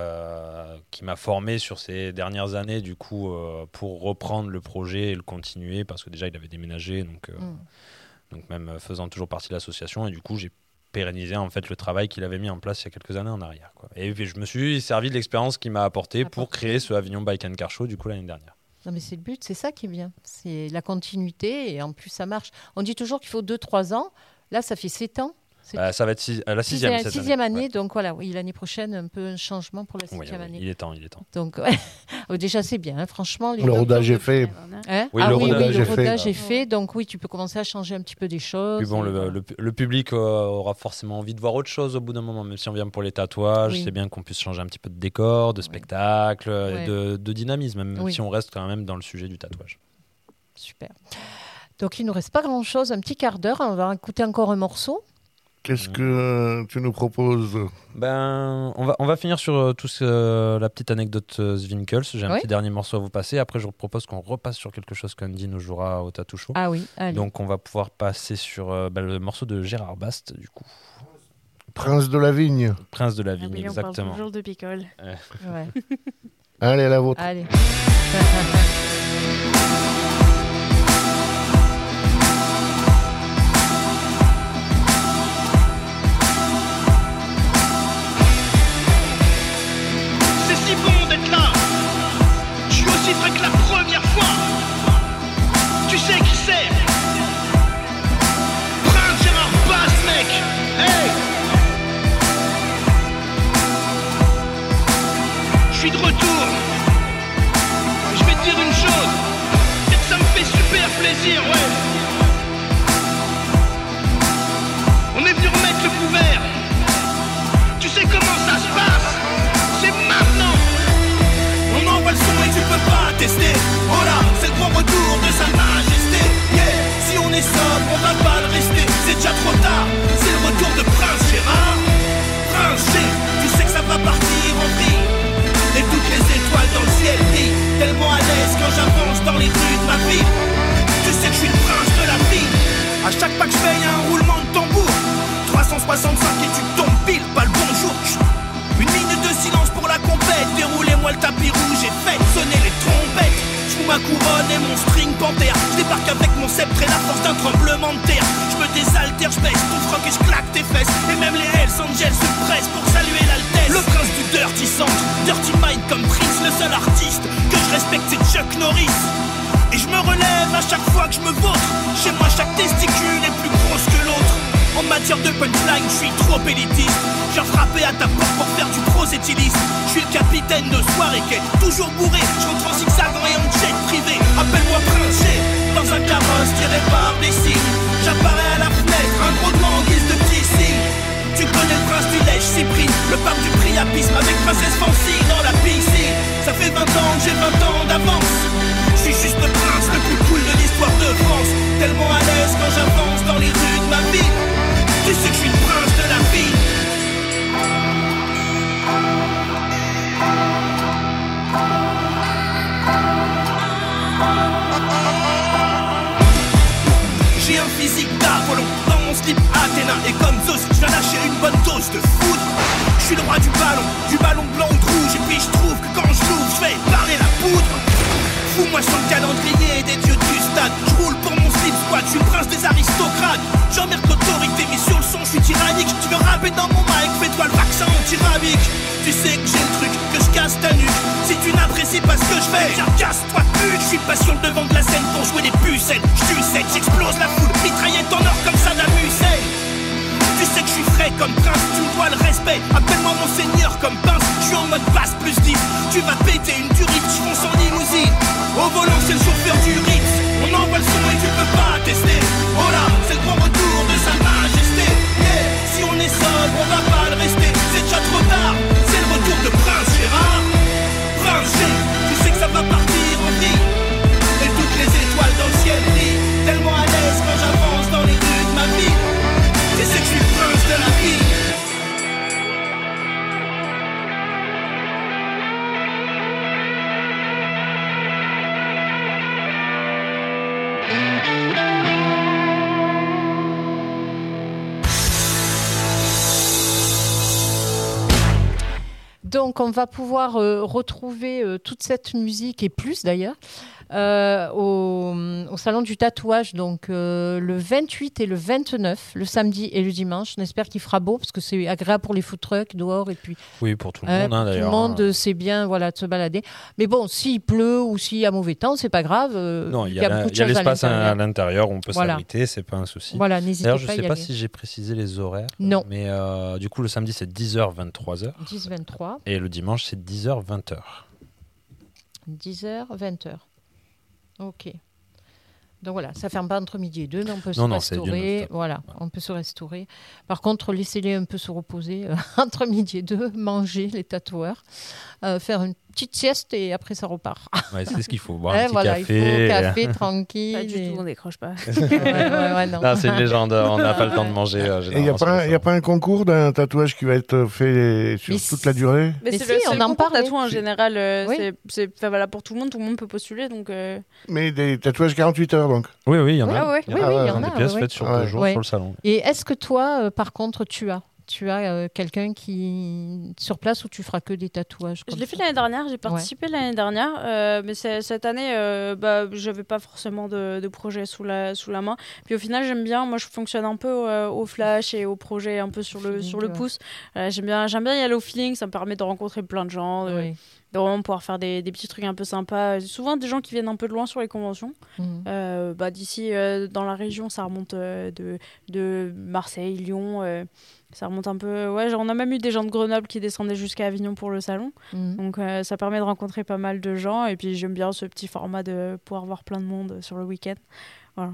euh, qui m'a formé sur ces dernières années, du coup, euh, pour reprendre le projet et le continuer, parce que déjà, il avait déménagé, donc, euh, Mm. donc même euh, faisant toujours partie de l'association. Et du coup, j'ai pérennisé en fait le travail qu'il avait mis en place il y a quelques années en arrière, quoi. Et puis, je me suis servi de l'expérience qu'il m'a apporté pour Apporté. créer ce Avignon Bike and Car Show, du coup, l'année dernière. Non, mais c'est le but, c'est ça qui est bien. C'est la continuité et en plus, ça marche. On dit toujours qu'il faut deux trois ans. Là, ça fait sept ans. C'est Bah, ça va être six- euh, la sixième, sixième, cette sixième année. année. Donc voilà, oui, l'année prochaine, un peu un changement pour la Ouais. septième Ouais, année. il est temps, il est temps. Donc ouais. Oh, déjà, c'est bien, hein, franchement. Les Le rodage est fait. Hein Oui, ah le oui, rodage oui, le est fait. rodage est fait. Donc oui, tu peux commencer à changer un petit peu des choses. Puis bon, et le, voilà. le- le public euh, aura forcément envie de voir autre chose au bout d'un moment, même si on vient pour les tatouages, Oui. c'est bien qu'on puisse changer un petit peu de décor, de Ouais. spectacle, Ouais. et de, de dynamisme, même Oui. si on reste quand même dans le sujet du tatouage. Super. Donc il nous reste pas grand-chose, un petit quart d'heure. On va écouter encore un morceau. Qu'est-ce que euh, tu nous proposes? Ben, on va, on va finir sur euh, tout ce- euh, la petite anecdote euh, Zwinkels. J'ai un Oui. petit dernier morceau à vous passer. Après, je vous propose qu'on repasse sur quelque chose qu'Andy nous jouera au Tattoo Show. Ah oui, allez. Donc, on va pouvoir passer sur euh, ben, le morceau de Gérard Bast, du coup. Prince de la Vigne. Prince de la Ah Vigne, oui, on parle exactement. toujours de picole. Ouais. Allez, la vôtre. Allez. C'est si bon d'être là. Je suis aussi frais que la première fois. Tu sais qui c'est? Prince Gérard Bass, mec. Hey. Je suis de retour. Je vais te dire une chose. C'est que ça me fait super plaisir, ouais. On est venu remettre le couvert. Tu sais comment ça se passe? C'est maintenant. On envoie le son et tu peux pas tester. Oh là, c'est le grand retour de sa majesté. Yeah, si on est sobre, on va pas le rester. C'est déjà trop tard, c'est le retour de Prince Gérard. Prince G, tu sais que ça va partir en vrille. Et toutes les étoiles dans le ciel brillent. Tellement à l'aise quand j'avance dans les rues de ma ville. Tu sais que je suis le prince de la vie. À chaque pas que je fais, y'a un roulement de tambour. trois cent soixante-cinq et tu tombes pile, pas le bonjour. Chut. Une minute de silence pour la compète. Déroulez-moi le tapis rouge et faites sonner les trompettes. Je fous ma couronne et mon string panthère. Je débarque avec mon sceptre et la force d'un tremblement de terre. Je me désaltère, je baisse ton froc et je claque tes fesses. Et même les Hells Angels se pressent pour saluer l'altesse. Le prince du Dirty Centre, Dirty Mind comme Prince. Le seul artiste que je respecte c'est Chuck Norris. Et je me relève à chaque fois que je me vautre. Chez moi chaque testicule est plus grosse que l'autre. En matière de punchline, je suis trop élitiste. J'ai frappé à ta porte pour faire du prosélytisme. Je suis le capitaine de soirée qui est toujours bourré. Je rentre en zigzagant et en jet privé. Appelle-moi Prince G, dans un carrosse tiré par des signes. J'apparais à la fenêtre, un gros doigt en guise de petit signe. Tu connais le prince du lèche Cyprine, le pape du priapisme avec princesse Fancy dans la piscine. Ça fait vingt ans que j'ai vingt ans d'avance. Je suis juste le prince le plus cool de l'histoire de France. Tellement à l'aise quand j'avance dans Et comme Zeus, je viens lâcher une bonne dose de foudre. Je suis le roi du ballon, du ballon blanc ou de rouge. Et puis je trouve que quand je l'ouvre, je fais parler la poudre. Fous-moi sur le calendrier des dieux du stade. Je roule pour mon slip squad, je suis le prince des aristocrates. J'emmerde l'autorité, mais sur le son, je suis tyrannique. Tu veux rapper dans mon mic, fais-toi le vaccin anti-rabique. Tu sais que j'ai le truc, que je casse ta nuque. Si tu n'apprécies pas ce que je fais, viens casse-toi pute. Je suis pas sur le devant de la scène pour jouer des pucettes. Je tue sec, j'explose la foule, mitraillette en or comme Saddam Hussein. Tu sais que je suis frais comme prince, tu me dois le respect. Appelle-moi mon seigneur comme pince, je suis en mode basse plus dix. Tu vas péter une durite, je fonce en limousine. Au volant c'est le chauffeur du Ritz. On envoie le son et tu peux pas tester. Oh là, c'est le grand retour de sa majesté. Yeah. Si on est sobre, on va pas le rester. C'est déjà trop tard, c'est le retour de Prince Gérard. Prince G, tu sais que ça va partir en vie. Et toutes les étoiles dans le ciel brillent. Tellement à l'aise quand j'avance dans les rues de ma vie. Tu sais que je suis le prince de la vie. Donc, on va pouvoir euh, retrouver euh, toute cette musique et plus d'ailleurs euh, au, au Salon du Tatouage, donc euh, le vingt-huit et le vingt-neuf, le samedi et le dimanche. On espère qu'il fera beau parce que c'est agréable pour les food trucks dehors et puis. Oui, pour tout le euh, monde hein, d'ailleurs. Tout le monde, c'est bien, voilà, de se balader. Mais bon, s'il pleut ou s'il y a mauvais temps, c'est pas grave. Euh, non, il y a, a, beaucoup la, de y a choses l'espace à l'intérieur. à l'intérieur, on peut voilà. s'abriter, c'est pas un souci. Voilà, n'hésitez D'ailleurs, je pas. sais y pas aller. si j'ai précisé les horaires. Non. Mais euh, du coup, le samedi c'est dix heures vingt-trois heures. dix vingt-trois. Et le dimanche c'est dix heures vingt heures. dix heures vingt heures. Ok. Donc voilà, ça ferme pas entre midi et deux, mais on peut non, se non, restaurer. Voilà, ouais. On peut se restaurer. Par contre, laissez-les un peu se reposer euh, entre midi et deux, manger les tatoueurs, euh, faire une petite sieste et après ça repart. Ouais, c'est ce qu'il faut. Boire ouais, un petit voilà, café. Il faut café tranquille. Pas du et... tout, on décroche pas. ouais, ouais, ouais, non. non, c'est une légende. On n'a pas le temps de manger. Euh, il n'y a, a pas un concours d'un tatouage qui va être fait sur mais toute la durée? Mais, mais c'est si, le, on en parle. Tatouage en général, euh, oui. c'est, c'est enfin, voilà, pour tout le monde, tout le monde peut postuler. Donc, euh... Mais des tatouages quarante-huit heures donc? Oui, oui, il y en oui, a. Oui, il y en a, oui, oui, il y en des a. pièces ouais, faites sur ouais. deux jours ouais. sur le salon. Et est-ce que toi, euh, par contre, tu as Tu as euh, quelqu'un qui sur place où tu feras que des tatouages? Je l'ai fait l'année dernière, j'ai participé ouais. l'année dernière, euh, mais c'est, cette année, euh, bah, j'avais pas forcément de, de projet sous la, sous la main. Puis au final, j'aime bien, moi je fonctionne un peu euh, au flash et au projet un peu sur le, feeling, sur le ouais. pouce. Euh, j'aime, bien, j'aime bien y aller au feeling, ça me permet de rencontrer plein de gens, de, oui. de vraiment pouvoir faire des, des petits trucs un peu sympas. Souvent des gens qui viennent un peu de loin sur les conventions. Mmh. Euh, bah, d'ici, euh, dans la région, ça remonte euh, de, de Marseille, Lyon. Euh, Ça remonte un peu. Ouais, on a même eu des gens de Grenoble qui descendaient jusqu'à Avignon pour le salon. Mmh. Donc euh, ça permet de rencontrer pas mal de gens. Et puis j'aime bien ce petit format de pouvoir voir plein de monde sur le week-end. Voilà.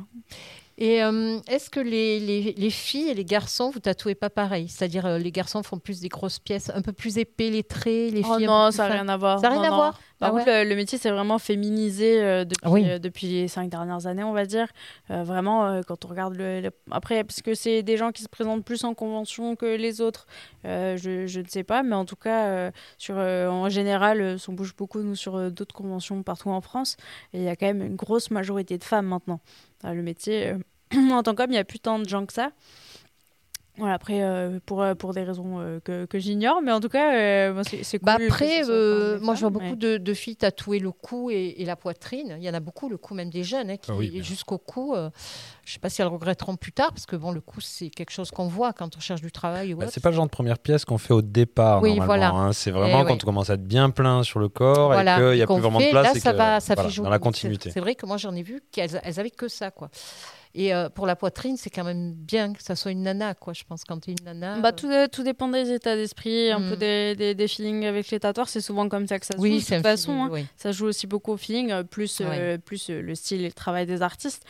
Et euh, est-ce que les, les, les filles et les garçons, vous tatouez pas pareil? C'est-à-dire euh, les garçons font plus des grosses pièces, un peu plus épais, les traits, les oh filles... non, ça n'a rien à voir. Ça n'a rien non, à non. voir Par ah contre, ouais. le, le métier s'est vraiment féminisé euh, depuis, oui. euh, depuis les cinq dernières années, on va dire. Euh, vraiment, euh, quand on regarde... Le, le... Après, parce que c'est des gens qui se présentent plus en convention que les autres, euh, je, je ne sais pas. Mais en tout cas, euh, sur, euh, en général, euh, on bouge beaucoup, nous, sur euh, d'autres conventions partout en France. Et il y a quand même une grosse majorité de femmes maintenant. Euh, le métier... Euh... en tant qu'homme, il n'y a plus tant de gens que ça. Voilà, après, euh, pour, pour des raisons euh, que, que j'ignore, mais en tout cas, euh, c'est, c'est cool. Bah après, euh, moi, femmes, je vois beaucoup mais... de, de filles tatouer le cou et, et la poitrine. Il y en a beaucoup, le cou, même des jeunes, hein, qui ah oui, jusqu'au cou. Euh, je ne sais pas si elles regretteront plus tard, parce que bon, le cou, c'est quelque chose qu'on voit quand on cherche du travail. Ou bah, autre. C'est pas le genre de première pièce qu'on fait au départ, oui, normalement. Voilà. Hein. C'est vraiment et quand oui. on commence à être bien plein sur le corps voilà. et qu'il n'y a plus vraiment fait, de place. Là, et ça que, va, ça voilà, fait dans la continuité. C'est, c'est vrai que moi, j'en ai vu qu'elles elles avaient que ça, quoi. Et euh, pour la poitrine, c'est quand même bien que ça soit une nana, quoi. Je pense quand tu es une nana. Bah, tout, tout dépend des états d'esprit, un mm. peu des, des, des feelings avec les tatoueurs. C'est souvent comme ça que ça se oui, joue. De toute façon, feeling, hein, oui. ça joue aussi beaucoup au feeling, plus, oui. euh, plus euh, le style et le travail des artistes.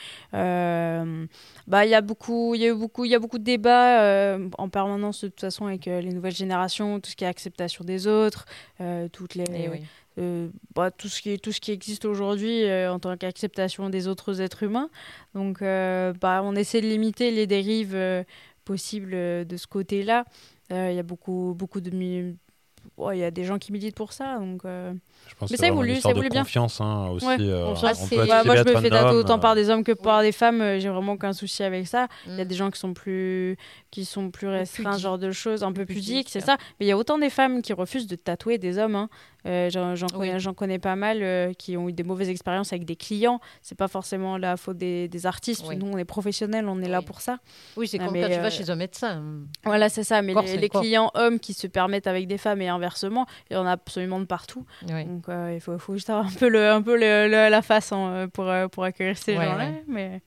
Euh, bah, il y a beaucoup, il y a eu beaucoup, il y a beaucoup de débats euh, en permanence de toute façon avec euh, les nouvelles générations, tout ce qui est acceptation des autres, euh, toutes les. Et oui. Euh, bah, tout, ce qui, tout ce qui existe aujourd'hui euh, en tant qu'acceptation des autres êtres humains. Donc, euh, bah, on essaie de limiter les dérives euh, possibles euh, de ce côté-là. Il euh, y a beaucoup, beaucoup de... oh, y a des gens qui militent pour ça. Donc, euh... Je pense mais que ça c'est vraiment évolue, une histoire ça évolue de bien. confiance hein, aussi. Ouais, euh, confiance, on c'est... peut bah, moi, je me fais tatouer homme, autant euh... par des hommes que par des femmes. Euh, j'ai vraiment aucun souci avec ça. Il Mm. y a des gens qui sont plus, qui sont plus restreints, ce genre de choses, un peu Pudiques, pudiques, c'est hein. ça. Mais il y a autant des femmes qui refusent de tatouer des hommes. Hein. Euh, j'en, j'en, connais, Oui. j'en connais pas mal euh, qui ont eu des mauvaises expériences avec des clients. C'est pas forcément la faute des, des artistes. Oui. Nous, on est professionnels, on est là Oui. pour ça. Oui, c'est Ah, comme mais, quand tu euh, vas chez un médecin. Voilà, c'est ça. Mais Corps, les, c'est les corps. clients hommes qui se permettent avec des femmes et inversement, il y en a absolument de partout. Oui. Donc, euh, il faut, faut juste avoir un peu, le, un peu le, le- la face hein, pour, euh, pour accueillir ces Ouais, gens-là. ouais. Mais...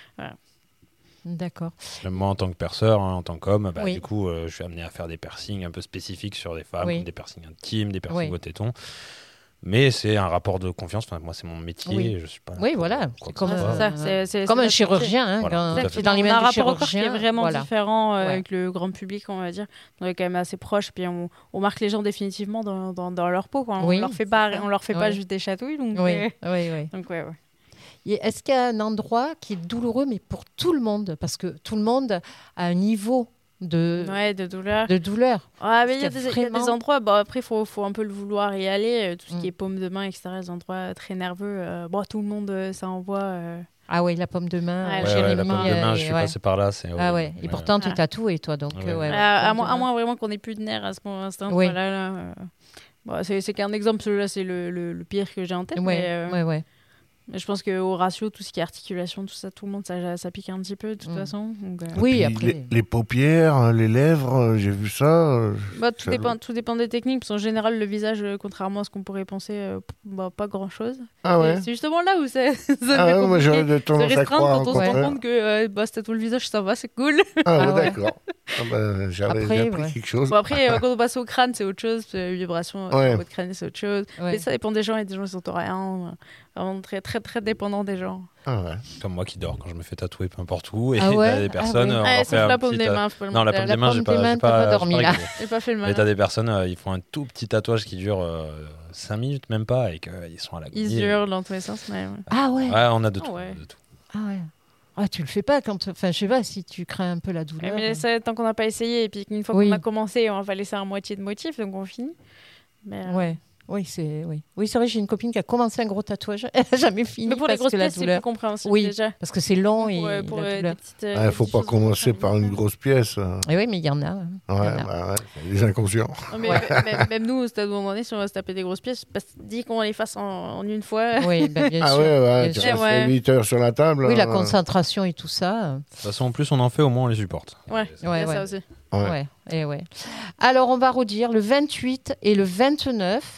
D'accord. Même moi, en tant que perceur, hein, en tant qu'homme, bah, Oui. du coup, euh, je suis amené à faire des piercings un peu spécifiques sur des femmes, Oui. comme des piercings intimes, des piercings Oui. au téton. Mais c'est un rapport de confiance. Enfin, moi, c'est mon métier. Oui. Je suis pas là Oui, pour voilà. quoi C'est que comme, ce Ouais, soit. c'est ça, c'est- c'est- Comme c'est un notre chirurgien. Hein, Voilà, quand tout à tu fait. es dans les on a mains un du rapport au corps qui est chirurgien. vraiment voilà. différent euh, Ouais. avec le grand public, on va dire. On est quand même assez proche, puis on, on marque les gens définitivement dans, dans, dans leur peau. Quoi. On Oui, leur fait c'est pas, ça. on leur fait pas Ouais. juste des chatouilles. Donc, Oui, euh, oui, oui. donc ouais, ouais. Et est-ce qu'il y a un endroit qui est douloureux, mais pour tout le monde? Parce que tout le monde a un niveau de, Ouais, de douleur. de douleur. Ah, mais il y, a Parce des- qu'il y a il y a des vraiment- endroits, bon, après, il faut, faut un peu le vouloir y aller. euh, Tout ce Mm. qui est paume de main, et cetera, des endroits très nerveux. euh, bon, tout le monde, euh, ça envoie. euh, Ah oui, la pomme de main. Ouais, euh, Ouais, Jérémy, ouais, la pomme de main, euh, je suis ouais. passé par là. C'est Ah horrible. ouais. Et pourtant, tu es Ah. tatoué, toi. Donc, Ouais. euh, ouais, ouais, à, à pomme de moins, à main. moins vraiment qu'on ait plus de nerfs à ce moment là, Oui. là, là, euh, bon, c'est, c'est qu'un exemple, celui-là, c'est le, le, le pire que j'ai en tête. Ouais, mais, euh, ouais, ouais. mais je pense qu'au ratio, tout ce qui est articulation, tout ça, tout le monde, ça, ça pique un petit peu, de toute Mm. façon. Donc, euh, Oui, Puis après. Les, les paupières, les lèvres, euh, j'ai vu ça. euh, bah, tout, ça- dépend, tout dépend des techniques, parce qu'en général, le visage, euh, contrairement à ce qu'on pourrait penser, euh, p- bah, pas grand-chose. Ah ouais. C'est justement là où ça, ça Ah devient ouais, moi j'aurais compliqué. de Se tendance à restreindre croire au quand on se rend contraire. compte que euh, bah, c'est tout le visage, ça va, c'est cool. Ah, Ah ouais, ouais. d'accord. Ah bah, j'avais Après, j'ai appris ouais. quelque chose. Bon, après, euh, quand on passe au crâne, c'est autre chose. euh, Vibration, Ouais. au niveau de crâne, c'est autre chose. Ouais. Mais ça dépend des gens, et des gens qui sont rien. euh, Vraiment très, très, très dépendant des gens. Ah ouais. Comme moi qui dors quand je me fais tatouer peu importe où. Et Ah ouais t'as des Ah personnes. ouais. on Ouais, leur sauf fait un la paume petit des ta- mains. faut pas le Non, la mentir. paume La des mains, j'ai paume pas, des mains, j'ai t'as pas pas, dormi, j'ai là. réglé. J'ai pas fait le Mais mal. t'as des personnes, euh, ils font un tout petit tatouage qui dure cinq minutes, même pas, et qu'ils sont à la Ils hurlent dans tous les sens. Mais, ouais. Ah ouais. Ouais, on a de Ah tout. ouais. on a de tout. Ah ouais. Ah, tu le fais pas quand. Enfin, je sais pas si tu crains un peu la Ouais, douleur. mais ça, tant qu'on n'a pas essayé, et puis qu'une fois Oui. qu'on a commencé, on va laisser un moitié de motif, donc on finit. Mais, euh, Ouais. Oui, c'est oui. Oui, c'est vrai, j'ai une copine qui a commencé un gros tatouage. Elle n'a jamais fini mais pour les parce grosses que la pièces, c'est douleur. plus compréhensible Oui. déjà. Parce que c'est long Pour, et euh, pour, la euh, douleur. des petites, euh, Il des faut petites pas choses, commencer on par une peut grosse pièce. euh. Et oui, mais il y en a. hein. Il y Ouais, en a. bah ouais, les inconscients. Non, mais même, même nous, au stade où on en est, si on va se taper des grosses pièces, parce que dit qu'on les fasse en, en une fois. Oui, ben, bien Ah sûr. ouais, ouais, bien tu sûr. restes Ouais. huit heures sur la table. Oui, la euh, concentration et tout ça. De toute façon, en plus on en fait, au moins on les supporte. Ouais, il y Ouais, a ouais. ça aussi. Ouais. Ouais, et ouais. Alors, on va redire le vingt-huit et le vingt-neuf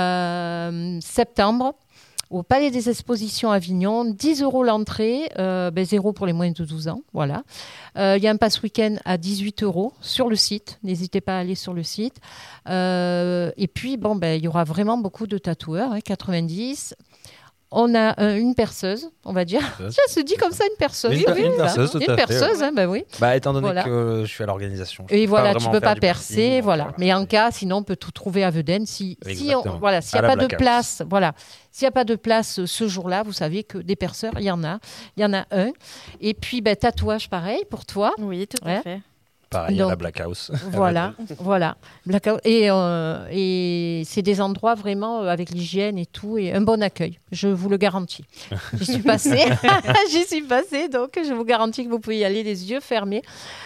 euh, septembre au Palais des Expositions Avignon. dix euros l'entrée, euh, ben, zéro pour les moins de douze ans. Voilà. Euh, Il y a un pass week-end à dix-huit euros sur le site. N'hésitez pas à aller sur le site. Euh, et puis, bon, ben, il y aura vraiment beaucoup de tatoueurs, hein, quatre-vingt-dix. On a euh, une perceuse, on va dire. Perceuse. Ça se dit comme ça, une perceuse. Une Oui, per- oui, une voilà. perceuse, tout Une à fait, perceuse, hein, ben oui. Bah, étant donné Voilà. que je suis à l'organisation. je Et peux voilà, pas tu vraiment peux faire pas du percer, piercing, donc, voilà. voilà. Mais en cas, sinon, on peut tout trouver à Vedène. Si, si on, Exactement. voilà, s'il À n'y a la pas de Black House. place, voilà, s'il n'y a pas de place euh, ce jour-là, vous savez que des perceurs, il y en a, il y en a un. Et puis, ben, tatouage, pareil pour toi. Oui, tout Ouais. à fait. Pareil, à la Donc, Black House. Voilà, voilà. Blackout. Et, euh, et c'est des endroits vraiment euh, avec l'hygiène et tout, et un bon accueil. Je vous le garantis. J'y suis passée, j'y suis passée, donc je vous garantis que vous pouvez y aller les yeux fermés.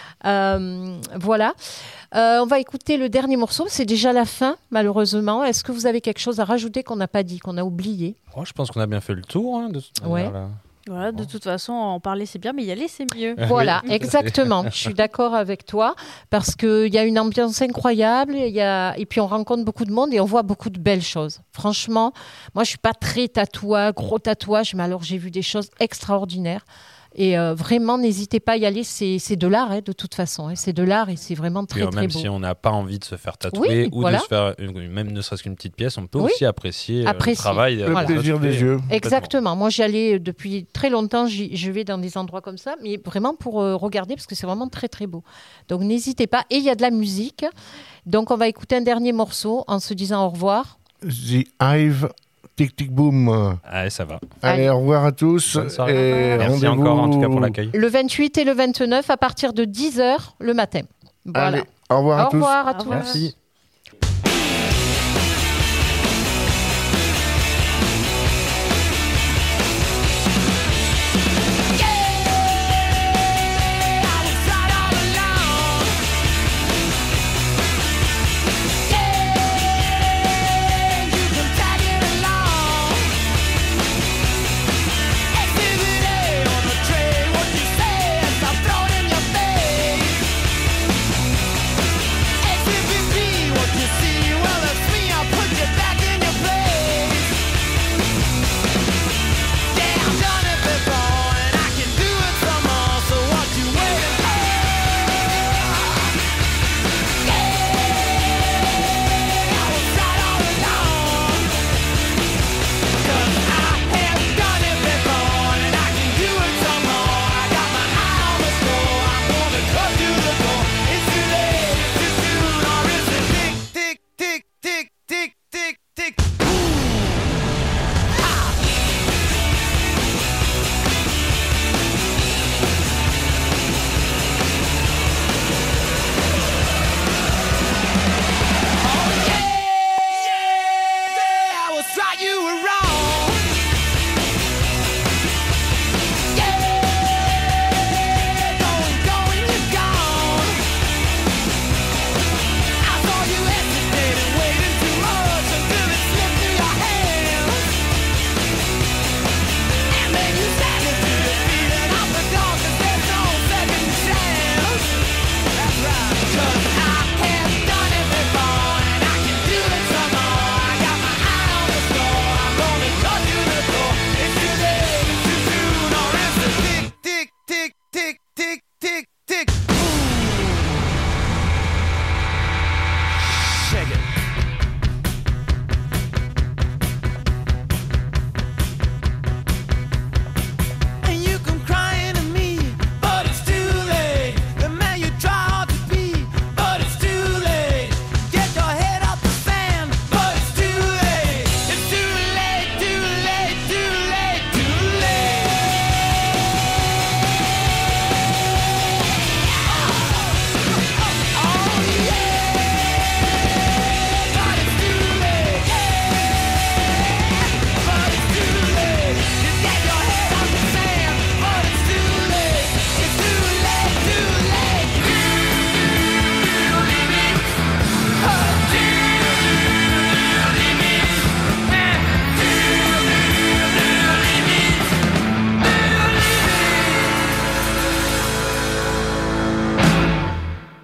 Euh, voilà. Euh, on va écouter le dernier morceau. C'est déjà la fin, malheureusement. Est-ce que vous avez quelque chose à rajouter qu'on n'a pas dit, qu'on a oublié? Oh, je pense qu'on a bien fait le tour. Hein, de cette Ouais. manière-là. Voilà, de toute façon, en parler c'est bien, mais y aller c'est mieux. Voilà, Oui. exactement. Je suis d'accord avec toi parce qu'il y a une ambiance incroyable il y a... et puis on rencontre beaucoup de monde et on voit beaucoup de belles choses. Franchement, moi je suis pas très tatouage, gros tatouage, mais alors j'ai vu des choses extraordinaires. Et euh, vraiment, n'hésitez pas à y aller. C'est, c'est de l'art, hein, de toute façon. Hein. C'est de l'art et c'est vraiment très, Puis, euh, très même beau. si on n'a pas envie de se faire tatouer Oui, ou voilà. de se faire une- même ne serait-ce qu'une petite pièce, on peut Oui. aussi apprécier, euh, Apprécier. le travail. Le euh, Voilà. plaisir des yeux. Exactement. Moi, j'y allais depuis très longtemps. J'y- je vais dans des endroits comme ça, mais vraiment pour euh, regarder parce que c'est vraiment très, très beau. Donc, n'hésitez pas. Et il y a de la musique. Donc, on va écouter un dernier morceau en se disant au revoir. The Hive, Tic Tic Boom. Allez, ça va. Allez, Allez. au revoir à tous. Bonne soirée. Et Merci rendez-vous- encore en tout cas pour l'accueil. Le vingt-huit et le vingt-neuf à partir de dix heures le matin. Voilà. Allez, au revoir à Au tous. revoir à Au tous. revoir. Merci. right, you were wrong.